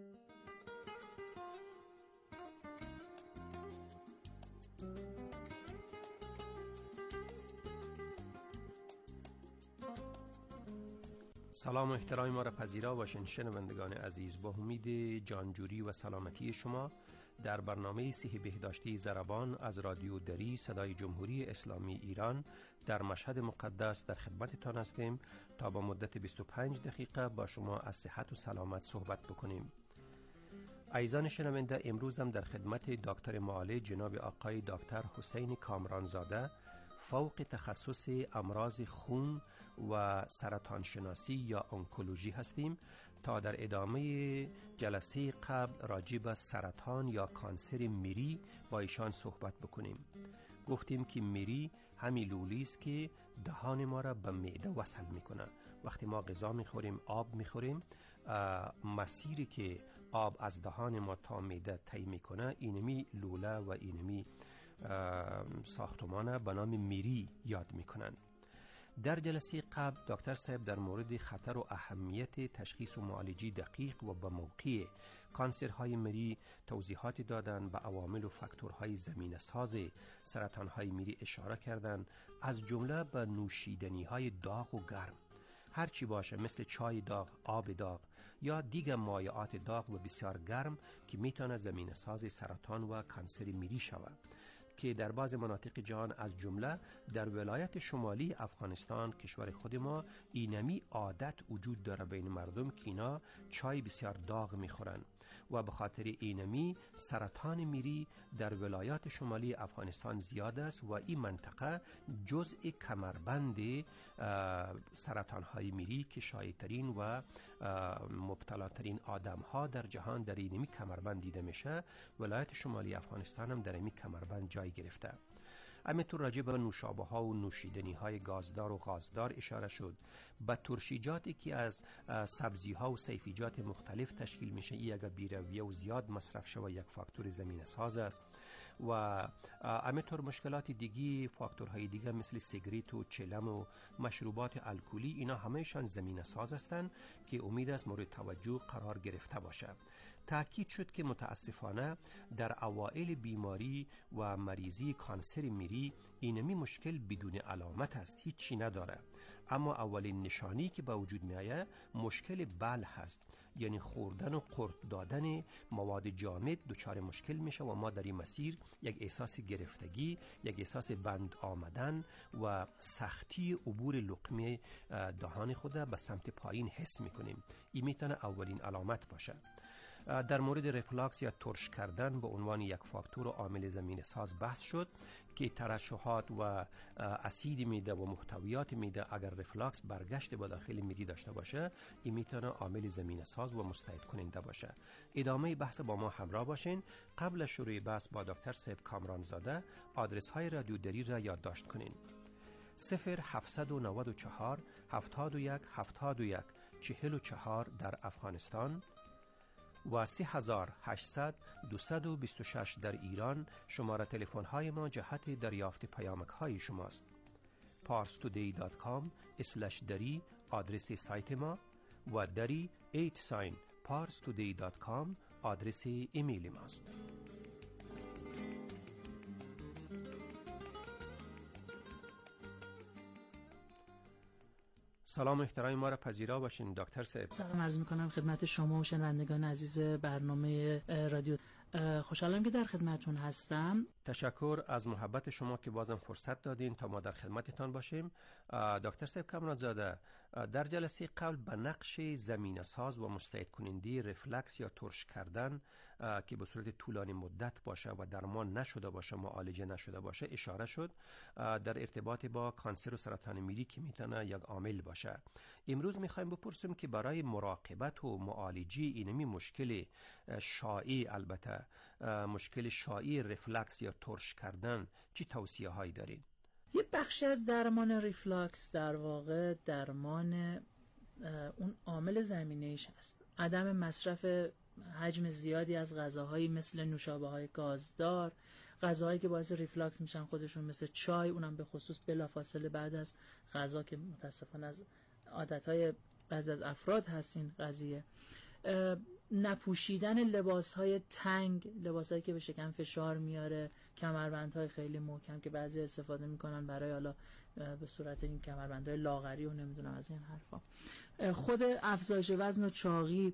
سلام و احترام ما را پذیرا باشین شنوندگان عزیز. با امید جانجوری و سلامتی شما در برنامه صحی بهداشتی ضربان از رادیو دری صدای جمهوری اسلامی ایران در مشهد مقدس در خدمتتان هستیم تا با مدت 25 دقیقه با شما از صحت و سلامت صحبت بکنیم. عزیزان شنونده، امروز هم در خدمت دکتر معالج جناب آقای دکتر حسین کامرانزاده، فوق تخصص امراض خون و سرطان شناسی یا انکولوژی هستیم تا در ادامه جلسه قبل راجع به سرطان یا کانسر میری با ایشان صحبت بکنیم. گفتیم که میری همین لولی است که دهان ما را به معده وصل میکنه. وقتی ما غذا میخوریم، آب میخوریم، مسیری که آب از دهان ما تا معده طی میکنه اینمی لوله و اینمی ساختمان به نام میری یاد میکنن. در جلسه قبل دکتر صاحب در مورد خطر و اهمیت تشخیص و معالجه دقیق و به موقع کانسرهای میری توضیحات دادن، به عوامل و فاکتورهای زمینه‌ساز سرطانهای میری اشاره کردند، از جمله به نوشیدنی‌های داغ و گرم. هر چی باشه، مثل چای داغ، آب داغ یا دیگر مایعات داغ و بسیار گرم که میتونه زمینه‌ساز سرطان و کانسر میری شود، که در بعض مناطق جهان از جمله در ولایت شمالی افغانستان کشور خود ما اینمی عادت وجود داره بین مردم که اینا چای بسیار داغ میخورن و به خاطر اینمی سرطان میری در ولایات شمالی افغانستان زیاد است و این منطقه جزء کمربند سرطان های میری که شایع‌ترین و مبتلاترین آدم ها در جهان در اینمی کمربند دیده میشه. ولایت شمالی افغانستان هم در اینمی کمربند جای گرفته. همینطور راجع به نوشابه ها و نوشیدنی های گازدار و غازدار اشاره شد. به ترشیجاتی که از سبزی ها و سیفیجات مختلف تشکیل میشه، این اگر بیرویه و زیاد مصرف شود یک فاکتور زمینه ساز است. و همینطور مشکلات دیگی، فاکتورهای دیگه مثل سیگریت و چلم و مشروبات الکلی، اینا همهشان زمینه ساز هستند که امید است مورد توجه قرار گرفته باشه. تأکید شد که متاسفانه در اوائل بیماری و مریضی کانسر میری اینمی مشکل بدون علامت است، هیچی نداره، اما اولین نشانی که به وجود میآید مشکل بلع هست، یعنی خوردن و قورت دادن مواد جامد دچار مشکل میشه و ما در این مسیر یک احساس گرفتگی، یک احساس بند آمدن و سختی عبور لقمه دهان خود به سمت پایین حس میکنیم. این میتونه اولین علامت باشه. در مورد رفلاکس یا ترش کردن به عنوان یک فاکتور و عامل زمینه ساز بحث شد که ترشحات و اسید معده و محتویات معده اگر رفلاکس برگشت به داخل میری داشته باشه، این میتونه عامل زمینه ساز و مستعد کننده باشه. ادامه بحث با ما همراه باشین. قبل از شروع بحث با دکتر صاحب کامرانزاده آدرس های رادیو دری را یادداشت کنین: 0794 71 71 44 در افغانستان و 3800 226 در ایران. شماره تلفن های ما جهت دریافت پیامک های شماست. parstoday.com/dari آدرس سایت ما و dari @parstoday.com آدرس ایمیل ماست. سلام احترام ما را پذیرا باشین دکتر صاحب. سلام عرض میکنم خدمت شما و شنوندگان عزیز برنامه رادیو. خوشحالم که در خدمتون هستم. تشکر از محبت شما که بازم فرصت دادین تا ما در خدمتتان باشیم. دکتر صاحب کامران زاده، در جلسه قبل به نقش زمینه ساز و مستعد کننده رفلکس یا ترش کردن که به صورت طولانی مدت باشه و درمان نشده باشه، معالجه نشده باشه اشاره شد، در ارتباط با کانسر و سرطان میری که میتونه یک عامل باشه. امروز میخوایم بپرسیم که برای مراقبت و معالجه اینمی مشکل شایع، البته مشکل شایع رفلکس یا ترش کردن، چی توصیه هایی دارین؟ یه بخشی از درمان ریفلاکس در واقع درمان اون عامل زمینه‌ایش هست. عدم مصرف حجم زیادی از غذاهایی مثل نوشابه‌های گازدار، غذاهایی که باعث ریفلاکس میشن خودشون مثل چای، اونم به خصوص بلافاصله بعد از غذا که متاسفانه از عادتهای بعضی از افراد هست این قضیه. نپوشیدن لباس‌های تنگ، لباسایی که به شکم فشار میاره، کمربندهای خیلی محکم که بعضی استفاده میکنن برای حالا به صورت این کمربندهای لاغری و نمیدونم از این حرفا. خود افزایش وزن و چاقی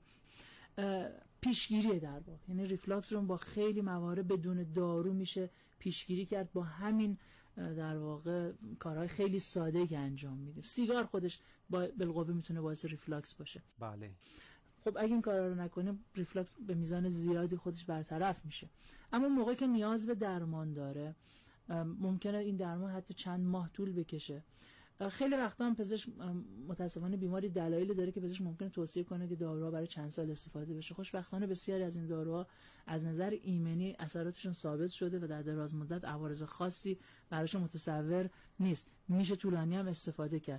پیشگیری در واقع، یعنی ریفلاکس رو با خیلی موارد بدون دارو میشه پیشگیری کرد با همین در واقع کارهای خیلی ساده که انجام میدیم. سیگار خودش بالقوه میتونه باعث ریفلاکس باشه. بله. خب اگه این کارا رو نکنیم ریفلاکس به میزان زیادی خودش برطرف میشه. اما موقعی که نیاز به درمان داره ممکنه این درمان حتی چند ماه طول بکشه. خیلی وقتا هم پزشک متاسفانه بیماری دلایلی داره که پزشک ممکنه توصیه کنه که داروها برای چند سال استفاده بشه. خوشبختانه بسیاری از این داروها از نظر ایمنی اثراتشون ثابت شده و در دراز مدت عوارض خاصی براشون متصور نیست. میشه طولانی هم استفاده کرد.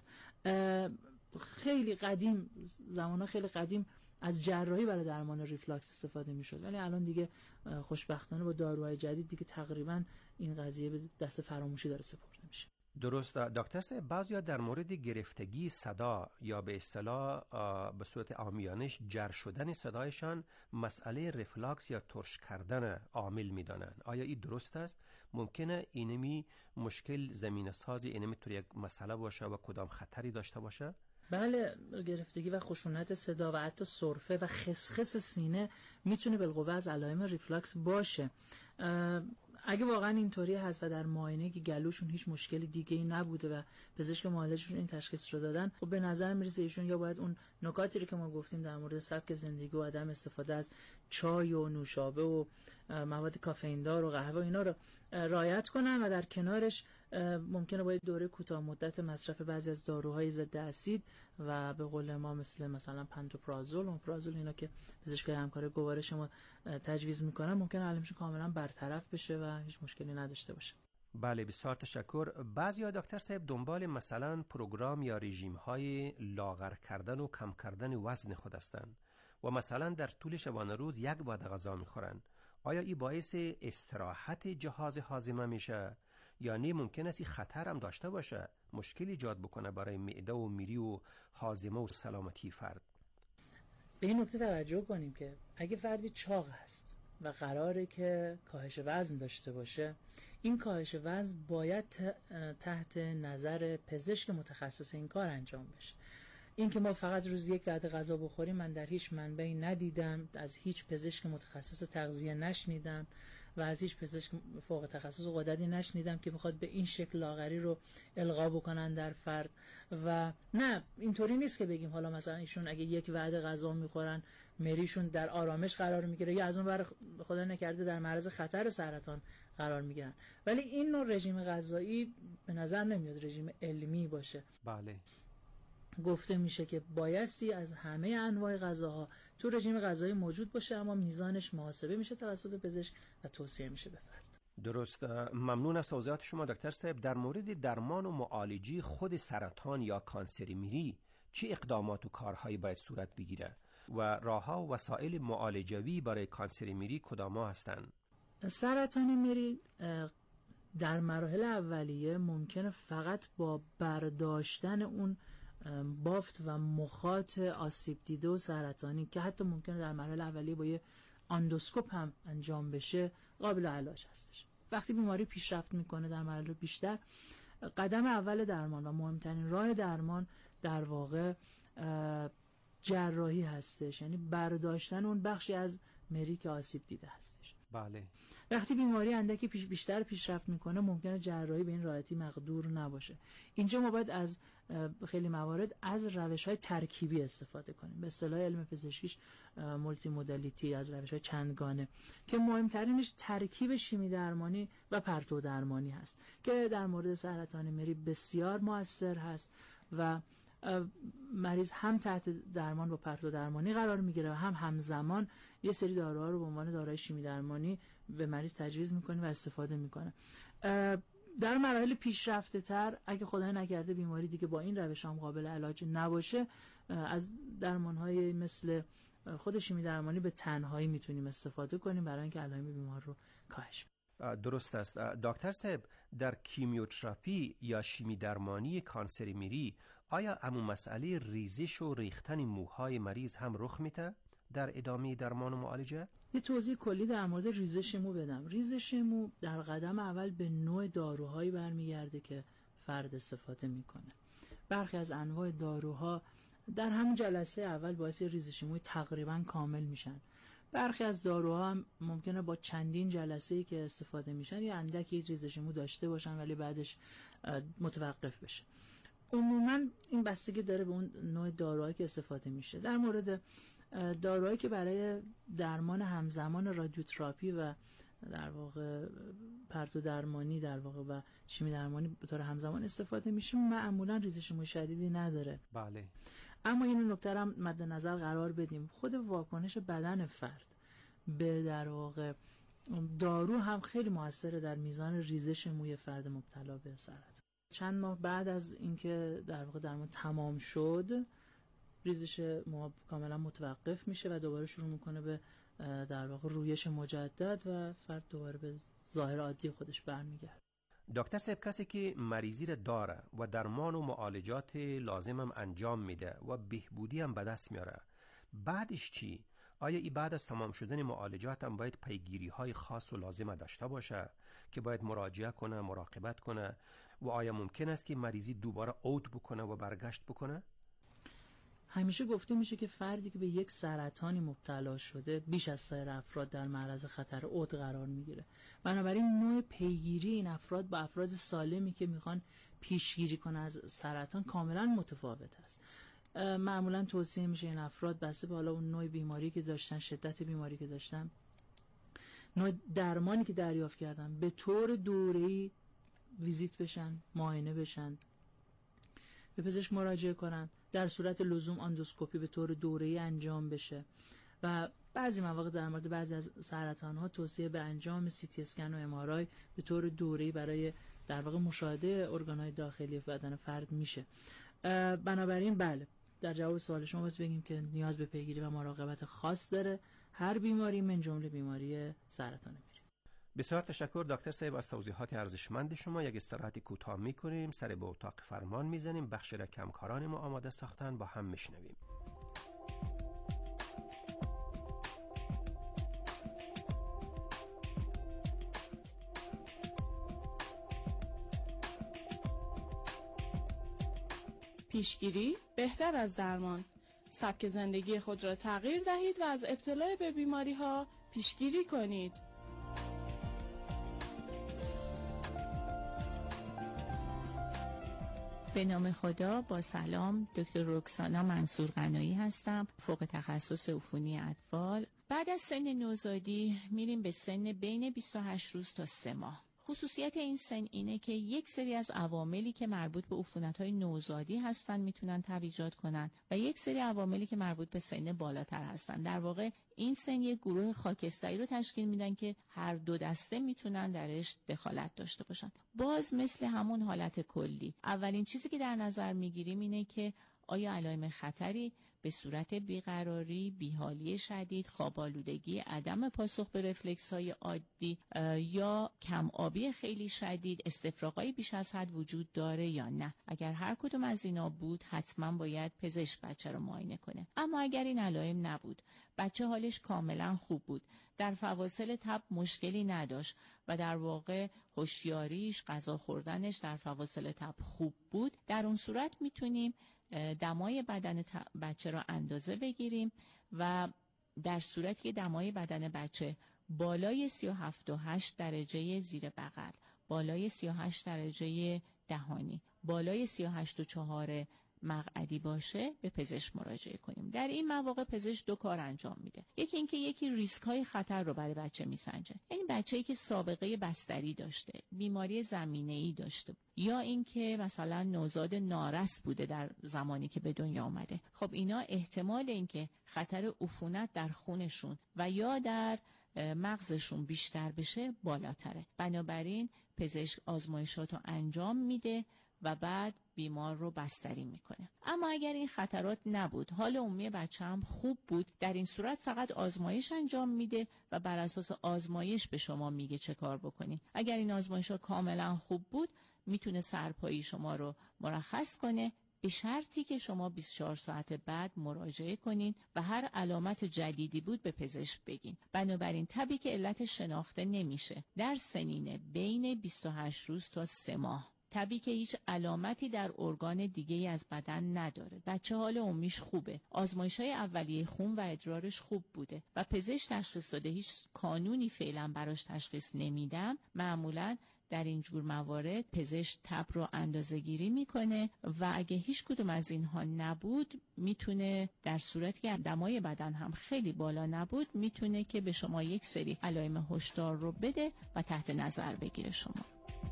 خیلی قدیم، زمانها خیلی قدیم از جراحی برای درمان ریفلاکس استفاده میشد، ولی الان دیگه خوشبختانه با داروهای جدید دیگه تقریبا این قضیه به دست فراموشی داره سپرده میشه. درست دکتر صاحب، بعضیا در مورد گرفتگی صدا یا به اصطلاح به صورت عامیانش جر شدن صدایشان مسئله رفلاکس یا ترش کردن عامل میدانند. آیا این درست است؟ ممکنه اینمی مشکل زمینه سازی اینمی طور یک مسئله باشه و کدام خطری داشته باشه؟ بله، گرفتگی و خشونت صدا و حتی سرفه و خسخس سینه میتونه بالقوه از علائم ریفلاکس باشه. اگه واقعا اینطوری هست و در معاینه که گلوشون هیچ مشکل دیگه ای نبوده و پزشک معالجشون این تشخیص رو دادن، خب به نظر میرسه ایشون یا باید اون نکاتی رو که ما گفتیم در مورد سبک زندگی و عدم استفاده از چای و نوشابه و مواد کافئین دار و قهوه اینا رو رعایت کنن و در کنارش ممکنه باید دوره کوتاه مدت مصرف بعضی از داروهای ضد اسید و به قول ما مثلا پانتوپرازول و پرازول اینا که پزشکای همکار گوارش ما تجویز میکنن ممکنه علائمش کاملا برطرف بشه و هیچ مشکلی نداشته باشه. بله، بسیار تشکر. بعضیا دکتر صاحب دنبال مثلا پروگرام یا رژیم های لاغر کردن و کم کردن وزن خود هستند و مثلا در طول شبانه روز یک وعده غذا میخورن. آیا این باعث استراحت جهاز هاضمه میشه یا نه ممکن است خطر هم داشته باشه، مشکلی ایجاد بکنه برای معده و میری و هاضمه و سلامتی فرد؟ به این نکته توجه کنیم که اگه فردی چاق هست و قراره که کاهش وزن داشته باشه، این کاهش وزن باید تحت نظر پزشک متخصص این کار انجام بشه. این که ما فقط روز یک وعده غذا بخوریم من در هیچ منبعی ندیدم، از هیچ پزشک متخصص تغذیه نشنیدم و از هیچ پزشک فوق تخصص و قدرتی نشنیدم که بخواد به این شکل لاغری رو القا بکنن در فرد. و نه، اینطوری نیست که بگیم حالا مثلا ایشون اگه یک وعده غذا میخورن مریشون در آرامش قرار میگیره یا از اون ور خدا نکرده در معرض خطر سرطان قرار میگیرن، ولی این نوع رژیم غذایی به نظر نمیاد رژیم علمی باشه. بله، گفته میشه که بایستی از همه انواع غذاها تو رژیم غذایی موجود باشه، اما میزانش محاسبه میشه توسط پزشک و توصیه میشه به فرد. درست. ممنون از توضیحات شما دکتر صاحب. در مورد درمان و معالجه خود سرطان یا کانسر میری چه اقدامات و کارهایی باید صورت بگیره و راهها و وسایل معالجوی برای کانسر میری کدام هستند؟ سرطان میری در مراحل اولیه ممکنه فقط با برداشتن اون بافت و مخاط آسیب دیده و سرطانی که حتی ممکنه در مراحل اولیه با یه اندوسکوپ هم انجام بشه قابل علاج هستش. وقتی بیماری پیشرفت میکنه در مراحل بیشتر، قدم اول درمان و مهمترین راه درمان در واقع جراحی هستش، یعنی برداشتن اون بخشی از مری که آسیب دیده هستش. بله. وقتی بیماری اندکی بیشتر پیشرفت میکنه ممکنه جراحی به این راحتی مقدور نباشه. اینجا ما باید از خیلی موارد از روش‌های ترکیبی استفاده کنیم، به اصطلاح علم پزشکیش مولتی مودالیتی، از روش‌های چندگانه که مهمترینش ترکیب شیمی درمانی و پرتو درمانی هست که در مورد سرطان مری بسیار مؤثر هست و مریض هم تحت درمان با پرتو درمانی قرار میگیره و هم همزمان یه سری داروها رو به عنوان داروهای شیمی درمانی به مریض تجویز میکنه و استفاده میکنه. در مراحل پیشرفته تر اگه خدای نکرده بیماری دیگه با این روش هم قابل علاج نباشه، از درمانهای مثل خود شیمی درمانی به تنهایی میتونیم استفاده کنیم برای اینکه علائم بیمار رو کاهش بدیم. درست است. دکتر صاحب، در کیمیوتراپی یا شیمی درمانی کانسر مری آیا همون مسئله ریزش و ریختن موهای مریض هم رخ میده در ادامه درمان و معالجه؟ یه توضیح کلی در مورد ریزش مو بدم. ریزش مو در قدم اول به نوع داروهایی برمیگرده که فرد استفاده میکنه. برخی از انواع داروها در همون جلسه اول باعث ریزش موی تقریبا کامل میشن. برخی از داروها هم ممکنه با چندین جلسه‌ای که استفاده میشن یه اندکی ریزش مو داشته باشن ولی بعدش متوقف بشه. عموما این بستگی داره به اون نوع داروهایی که استفاده میشه. در مورد داروهایی که برای درمان همزمان رادیوتراپی و در واقع پرتو درمانی در واقع و شیمی درمانی به طور همزمان استفاده میشه معمولا ریزش موی شدیدی نداره. بله. اما این نکته هم مد نظر قرار بدیم، خود واکنش بدن فرد به در واقع دارو هم خیلی موثره در میزان ریزش موی فرد مبتلا به سرطان. چند ماه بعد از اینکه در واقع درمان تمام شد ریزش مو کاملا متوقف میشه و دوباره شروع میکنه به در واقع رویش مجدد و فرد دوباره به ظاهر عادی خودش برمیگرده. دکتر صاحب، کسی که مریضی را داره و درمان و معالجات لازم هم انجام میده و بهبودی هم به دست میاره، بعدش چی؟ آیا ای بعد از تمام شدن معالجات هم باید پیگیری های خاص و لازم داشته باشه که باید مراجعه کنه، مراقبت کنه و آیا ممکن است که مریضی دوباره عود بکنه و برگشت بکنه؟ همیشه گفته میشه که فردی که به یک سرطانی مبتلا شده بیش از سایر افراد در معرض خطر عود قرار میگیره. بنابراین نوع پیگیری این افراد با افراد سالمی که میخوان پیشگیری کنه از سرطان کاملا متفاوت است. معمولا توصیه میشه این افراد بسته به حالا اون نوع بیماری که داشتن، شدت بیماری که داشتن، نوع درمانی که دریافت کردن، به طور دوره‌ای ویزیت بشن، معاینه بشن، به پزشک مراجعه کنن، در صورت لزوم اندوسکوپی به طور دوره‌ای انجام بشه و بعضی مواقع در مورد بعضی از سرطان‌ها توصیه به انجام سی تی اسکن و ام آر آی به طور دوره‌ای برای در واقع مشاهده ارگان‌های داخلی بدن فرد میشه. بنابراین بله، در جواب سوال شما باید بگیم که نیاز به پیگیری و مراقبت خاص داره هر بیماری، من جمله بیماری سرطان مری. بسیار تشکر دکتر صاحب از توضیحات ارزشمند شما. یک استراحت کوتاه میکنیم، سر به اتاق فرمان میزنیم، بخش را کمکاران ما آماده ساختن، با هم میشنویم. پیشگیری بهتر از درمان. سبک زندگی خود را تغییر دهید و از ابتلا به بیماری ها پیشگیری کنید. به نام خدا، با سلام، دکتر رکسانا منصور قنایی هستم، فوق تخصص عفونی اطفال. بعد از سن نوزادی میریم به سن بین 28 روز تا 3 ماه. خصوصیت این سن اینه که یک سری از عواملی که مربوط به عفونت‌های نوزادی هستن میتونن تب ایجاد کنن و یک سری عواملی که مربوط به سن بالاتر هستن. در واقع این سن یک گروه خاکستری رو تشکیل میدن که هر دو دسته میتونن درش دخالت داشته باشن. باز مثل همون حالت کلی، اولین چیزی که در نظر میگیریم اینه که آیا علائم خطری به صورت بیقراری، بیحالی شدید، خواب‌آلودگی، عدم پاسخ به رفلکس‌های عادی یا کم آبی خیلی شدید، استفراغ‌های بیش از حد وجود داره یا نه. اگر هر کدوم از اینا بود حتما باید پزشک بچه رو معاینه کنه. اما اگر این علائم نبود، بچه حالش کاملا خوب بود، در فواصل تب مشکلی نداشت و در واقع هوشیاریش، غذا خوردنش در فواصل تب خوب بود، در اون صورت میتونیم دمای بدن بچه رو اندازه بگیریم و در صورتی که دمای بدن بچه بالای 37.8 درجه زیر بغل، بالای 38 درجه دهانی، بالای 38.4 مقعدی باشه به پزشک مراجعه کنیم. در این مواقع پزشک دو کار انجام میده. یکی اینکه ریسک های خطر رو برای بچه میسنجه، یعنی بچه‌ای که سابقه بستری داشته، بیماری زمینه‌ای داشته، یا اینکه مثلا نوزاد نارس بوده در زمانی که به دنیا آمده، خب اینا احتمال اینکه خطر عفونت در خونشون و یا در مغزشون بیشتر بشه بالاتره. بنابراین پزشک آزمایشات رو انجام میده و بعد بیمار رو بستری میکنه. اما اگر این خطرات نبود، حال عمومی بچه هم خوب بود، در این صورت فقط آزمایش انجام میده و بر اساس آزمایش به شما میگه چه کار بکنی. اگر این آزمایشات کاملا خوب بود، میتونه سرپایی شما رو مرخص کنه، به شرطی که شما 24 ساعت بعد مراجعه کنین و هر علامت جدیدی بود به پزشک بگین. بنابراین تبی که علت شناخته نمیشه در سنین بین 28 روز تا 3 ماه، تبی که هیچ علامتی در ارگان دیگه‌ای از بدن نداره، بچه حال عمومیش خوبه، آزمایش‌های اولیه خون و ادرارش خوب بوده و پزشک تشخیص داده هیچ کانونی فعلا براش تشخیص نمیدم، معمولاً در این جور موارد پزشک تب رو اندازه‌گیری میکنه و اگه هیچ کدوم از اینها نبود، میتونه در صورتی که دمای بدن هم خیلی بالا نبود، میتونه که به شما یک سری علائم هشدار رو بده و تحت نظر بگیره شما.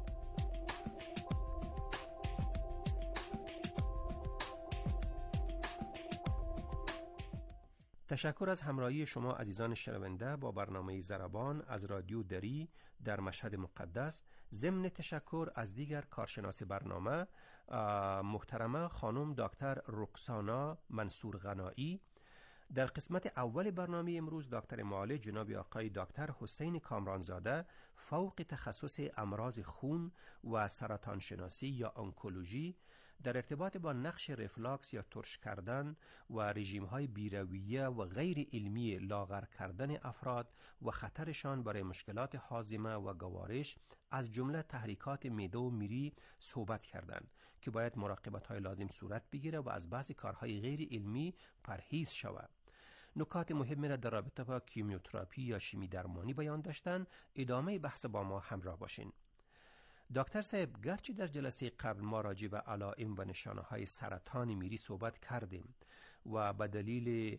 تشکر از همراهی شما عزیزان شنونده با برنامه ضربان از رادیو دری در مشهد مقدس. ضمن تشکر از دیگر کارشناس برنامه محترمه خانم دکتر رکسانا منصور غنایی. در قسمت اول برنامه امروز دکتر معالج جناب آقای دکتر حسین کامرانزاده فوق تخصص امراض خون و سرطان شناسی یا آنکولوژی در ارتباط با نقش رفلاکس یا ترش کردن و رژیم‌های بیرویه و غیر علمی لاغر کردن افراد و خطرشان برای مشکلات هاضمه و گوارش از جمله تحریکات معده و میری صحبت کردند که باید مراقبت‌های لازم صورت بگیره و از بعضی کارهای غیر علمی پرهیز شود. نکات مهمی را در رابطه با کیمیوتراپی یا شیمی درمانی بیان داشتن. ادامه بحث با ما همراه باشین. دکتر صاحب، گرچه در جلسه قبل ما راجع به علائم و نشانه‌های سرطان میری صحبت کردیم و به دلیل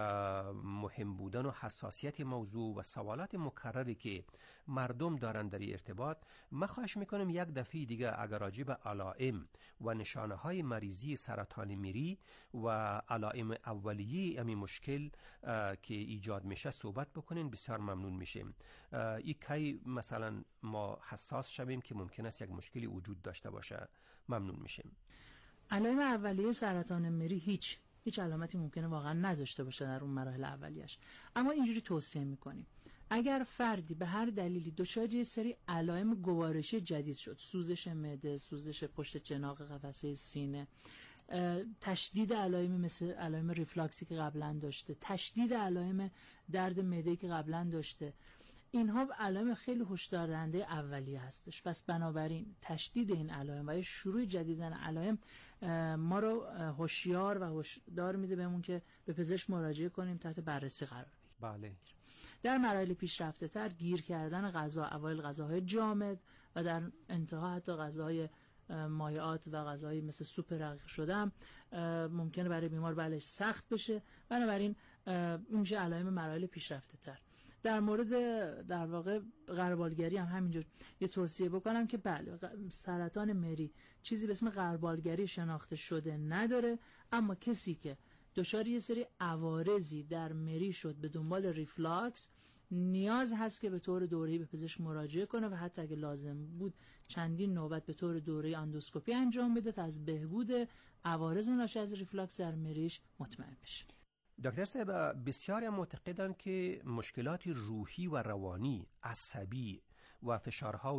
مهم بودن و حساسیت موضوع و سوالات مکرری که مردم دارند در ارتباط، من خواهش میکنم یک دفعه دیگه اگر راجع به علائم و نشانه‌های مریضی سرطان میری و علائم اولیه امی مشکل که ایجاد میشه صحبت بکنین، بسیار ممنون میشیم. کی مثلا ما حساس شویم که ممکن است یک مشکلی وجود داشته باشه، ممنون میشیم. علائم اولیه سرطان میری هیچ علامتی ممکنه واقعا نداشته باشه در اون مراحل اولیش، اما اینجوری توصیه میکنیم اگر فردی به هر دلیلی دچار یه سری علائم گوارشی جدید شد، سوزش معده، سوزش پشت چناق قفسه سینه، تشدید علائم مثل علائم ریفلاکسی که قبلا داشته، تشدید علائم درد معده که قبلا داشته، اینها علائم خیلی هشدار دهنده اولیه هستش. پس بنابراین تشدید این علائم و شروع جدیدن علائم ما رو هوشیار و هشدار میده بهمون که به پزشک مراجعه کنیم، تحت بررسی قرار بگیریم. بله. در مراحل پیشرفته تر گیر کردن غذا، اوایل غذاهای جامد و در انتها حتی غذاهای مایعات و غذاهای مثل سوپ رقیق شده هم ممکنه برای بیمار بلش سخت بشه. بنابراین این میشه علائم مراحل پیشرفته تر. در مورد در واقع غربالگری هم همینجور یه توصیه بکنم که بله، سرطان مری چیزی به اسم غربالگری شناخته شده نداره، اما کسی که دچار یه سری عوارضی در مری شد به دنبال ریفلاکس نیاز هست که به طور دوره‌ای به پزشک مراجعه کنه و حتی اگه لازم بود چندین نوبت به طور دوره‌ای اندوسکوپی انجام بده تا از بهبود عوارض ناشی از ریفلاکس در مریش مطمئن بشه. دکتر صاحب، بسیاری معتقدند که مشکلات روحی و روانی، عصبی و فشارها